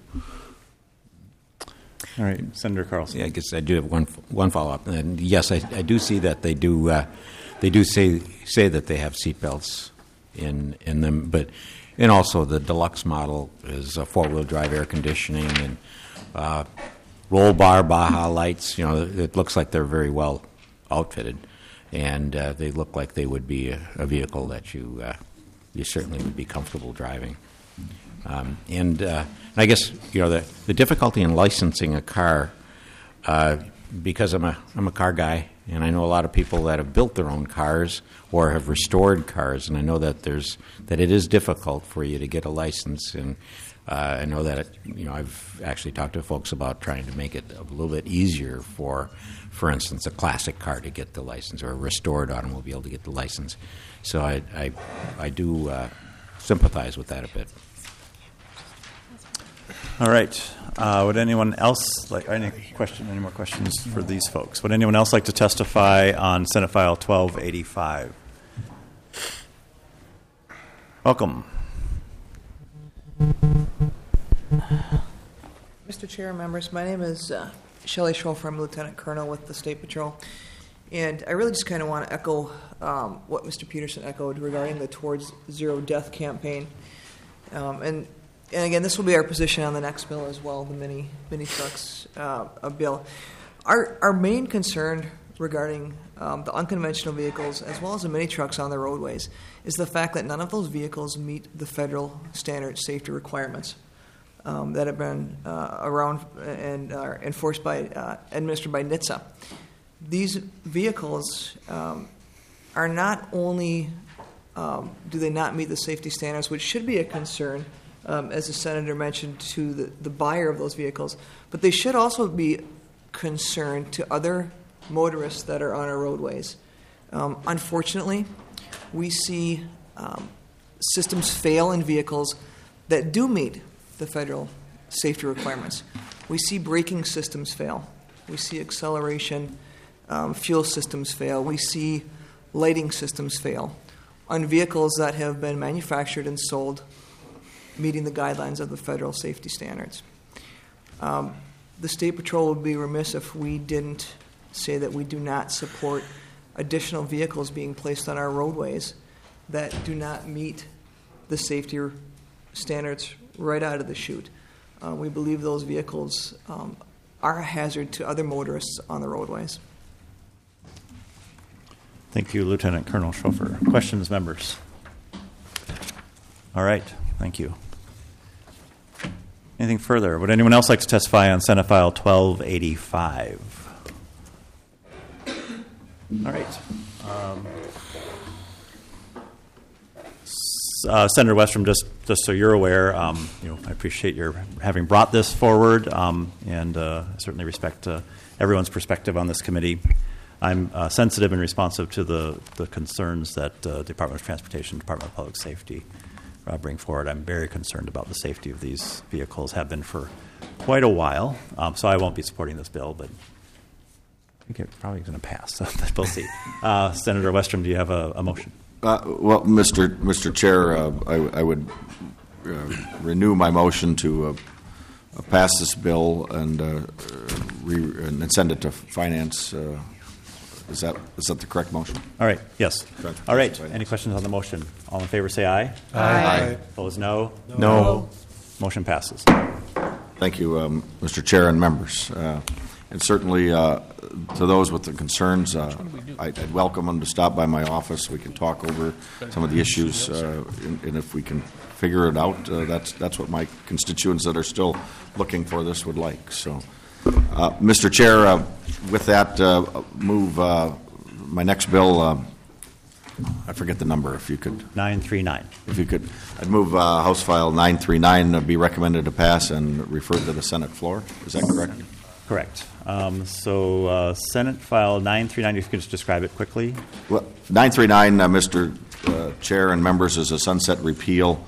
All right, Senator Carlson. Yeah, I guess I do have one follow-up. And yes, I do see that they do say that they have seatbelts in them, and also the deluxe model is four-wheel drive air conditioning and roll bar Baja lights. It looks like they're very well outfitted, and they look like they would be a vehicle that you certainly would be comfortable driving. And I guess the difficulty in licensing a car, because I'm a car guy, and I know a lot of people that have built their own cars or have restored cars, and I know that it is difficult for you to get a license, and I know that I've actually talked to folks about trying to make it a little bit easier for instance, a classic car to get the license or a restored automobile to get the license. So I do sympathize with that a bit. All right. Would anyone else any more questions for these folks? Would anyone else like to testify on Senate File 1285? Welcome. Mr. Chair, members, my name is Shelley Schrofer. I'm Lieutenant Colonel with the State Patrol. And I really just kind of want to echo what Mr. Peterson echoed regarding the Towards Zero Death campaign. And again, this will be our position on the next bill as well, the mini trucks bill. Our main concern regarding the unconventional vehicles as well as the mini trucks on the roadways is the fact that none of those vehicles meet the federal standard safety requirements that have been around and are enforced by administered by NHTSA. These vehicles are not only do they not meet the safety standards, which should be a concern, as the Senator mentioned, to the buyer of those vehicles, but they should also be concerned to other motorists that are on our roadways. Unfortunately, we see systems fail in vehicles that do meet the federal safety requirements. We see braking systems fail. We see acceleration, fuel systems fail. We see lighting systems fail on vehicles that have been manufactured and sold meeting the guidelines of the federal safety standards. The State Patrol would be remiss if we didn't say that we do not support additional vehicles being placed on our roadways that do not meet the safety standards right out of the chute. We believe those vehicles are a hazard to other motorists on the roadways. Thank you, Lieutenant Colonel Schrofer. Questions, members? All right. Thank you. Anything further? Would anyone else like to testify on Senate File 1285? All right. Senator Westrom, just so you're aware, I appreciate your having brought this forward, and certainly respect everyone's perspective on this committee. I'm sensitive and responsive to the concerns that Department of Transportation, Department of Public Safety bring forward. I'm very concerned about the safety of these vehicles, have been for quite a while, so I won't be supporting this bill, but I think it's probably going to pass, so we'll see. Senator Westrom, do you have a motion? Well, Mr. Chair, I would renew my motion to pass this bill and send it to Finance. Is that the correct motion? All right. Yes. All right. Any questions on the motion? All in favor, say aye. Aye. Opposed, no. No. Motion passes. Thank you, Mr. Chair and members. And certainly to those with the concerns, I'd welcome them to stop by my office. We can talk over some of the issues, and if we can figure it out, that's what my constituents that are still looking for this would like. So, Mr. Chair, with that, move my next bill. I forget the number. If you could, 939. If you could, I'd move House File 939 be recommended to pass and referred to the Senate floor. Is that correct? Correct. So Senate File 939, if you could just describe it quickly. Well, 939, Mr. Chair and members, is a sunset repeal.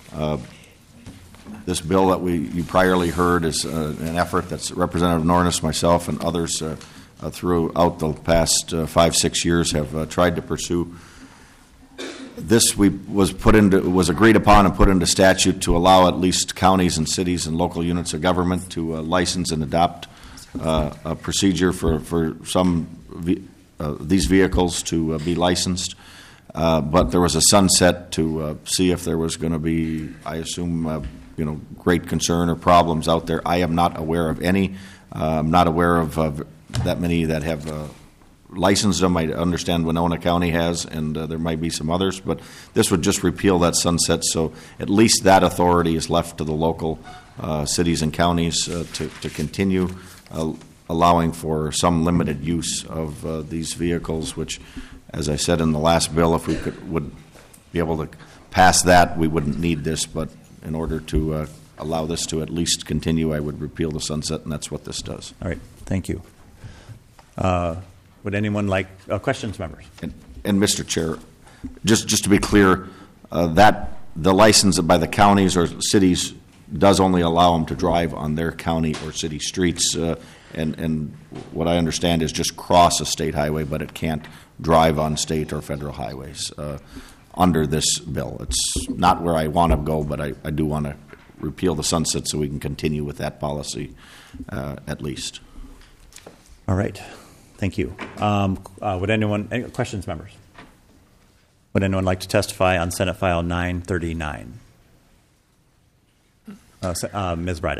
This bill that you priorly heard is an effort that's Representative Nornis, myself, and others throughout the past 5-6 years have tried to pursue. This was agreed upon and put into statute to allow at least counties and cities and local units of government to license and adopt a procedure for some these vehicles to be licensed. But there was a sunset to see if there was going to be, I assume, great concern or problems out there. I am not aware of any. I'm not aware of that many that have licensed them. I understand Winona County has, and there might be some others. But this would just repeal that sunset, so at least that authority is left to the local cities and counties to continue allowing for some limited use of these vehicles, which, as I said in the last bill, if we would be able to pass that, we wouldn't need this. But in order to allow this to at least continue, I would repeal the sunset, and that's what this does. All right, thank you. Would anyone like questions, members? And Mr. Chair, just to be clear, that the license by the counties or cities does only allow them to drive on their county or city streets, and what I understand is just cross a state highway, but it can't drive on state or federal highways under this bill. It's not where I want to go, but I do want to repeal the sunset so we can continue with that policy at least. All right, thank you. Would anyone, any questions, members? Would anyone like to testify on Senate File 939? Ms. Bryden.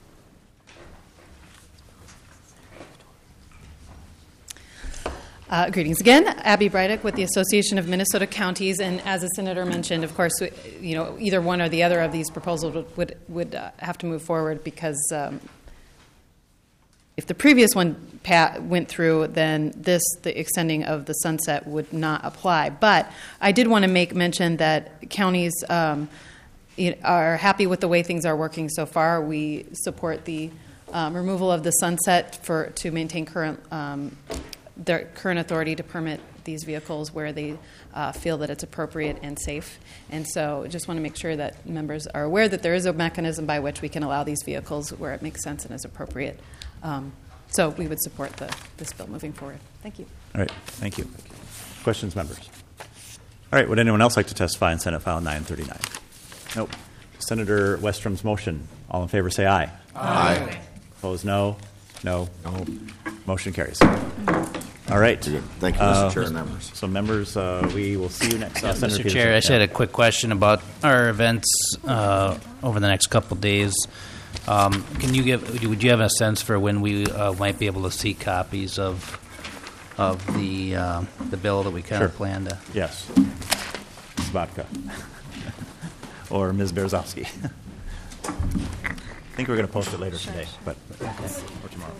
Greetings again. Abby Brydick with the Association of Minnesota Counties, and as the senator mentioned, of course, either one or the other of these proposals would have to move forward because if the previous one went through, then the extending of the sunset would not apply. But I did want to make mention that counties are happy with the way things are working so far. We support the removal of the sunset to maintain their current authority to permit these vehicles where they feel that it's appropriate and safe. And so I just want to make sure that members are aware that there is a mechanism by which we can allow these vehicles where it makes sense and is appropriate. So we would support this bill moving forward. Thank you. All right, thank you. Questions, members? All right, would anyone else like to testify on Senate File 939? Nope. Senator Westrum's motion. All in favor say aye. Aye. Opposed, no. No. No. Motion carries. All right. Thank you, Mr. Chair and members. So, members, we will see you next. Senator Mr. Peterson. Chair, I just had a quick question about our events over the next couple of days. Would you have a sense for when we might be able to see copies of the bill that we kind of planned to? Yes. Ms. Vodka. Or Ms. Berezovsky. I think we're going to post it later today, but or tomorrow.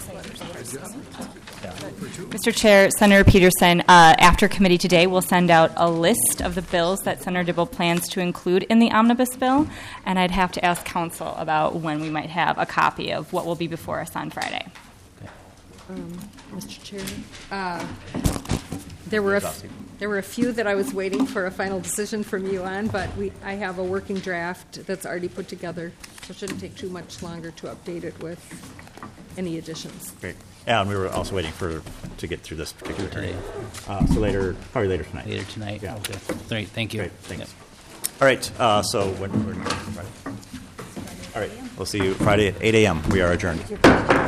Mr. Chair, Senator Peterson, after committee today, we'll send out a list of the bills that Senator Dibble plans to include in the omnibus bill, and I'd have to ask council about when we might have a copy of what will be before us on Friday. Mr. Chair, there were a few that I was waiting for a final decision from you on, but I have a working draft that's already put together, so it shouldn't take too much longer to update it with any additions. Great. Yeah, and we were also waiting to get through this particular hearing. So probably later tonight. Later tonight. Yeah. Okay. Great. Thank you. Great. Thanks. Yep. All right. So when we're Friday. All right. We'll see you Friday at 8 a.m. We are adjourned.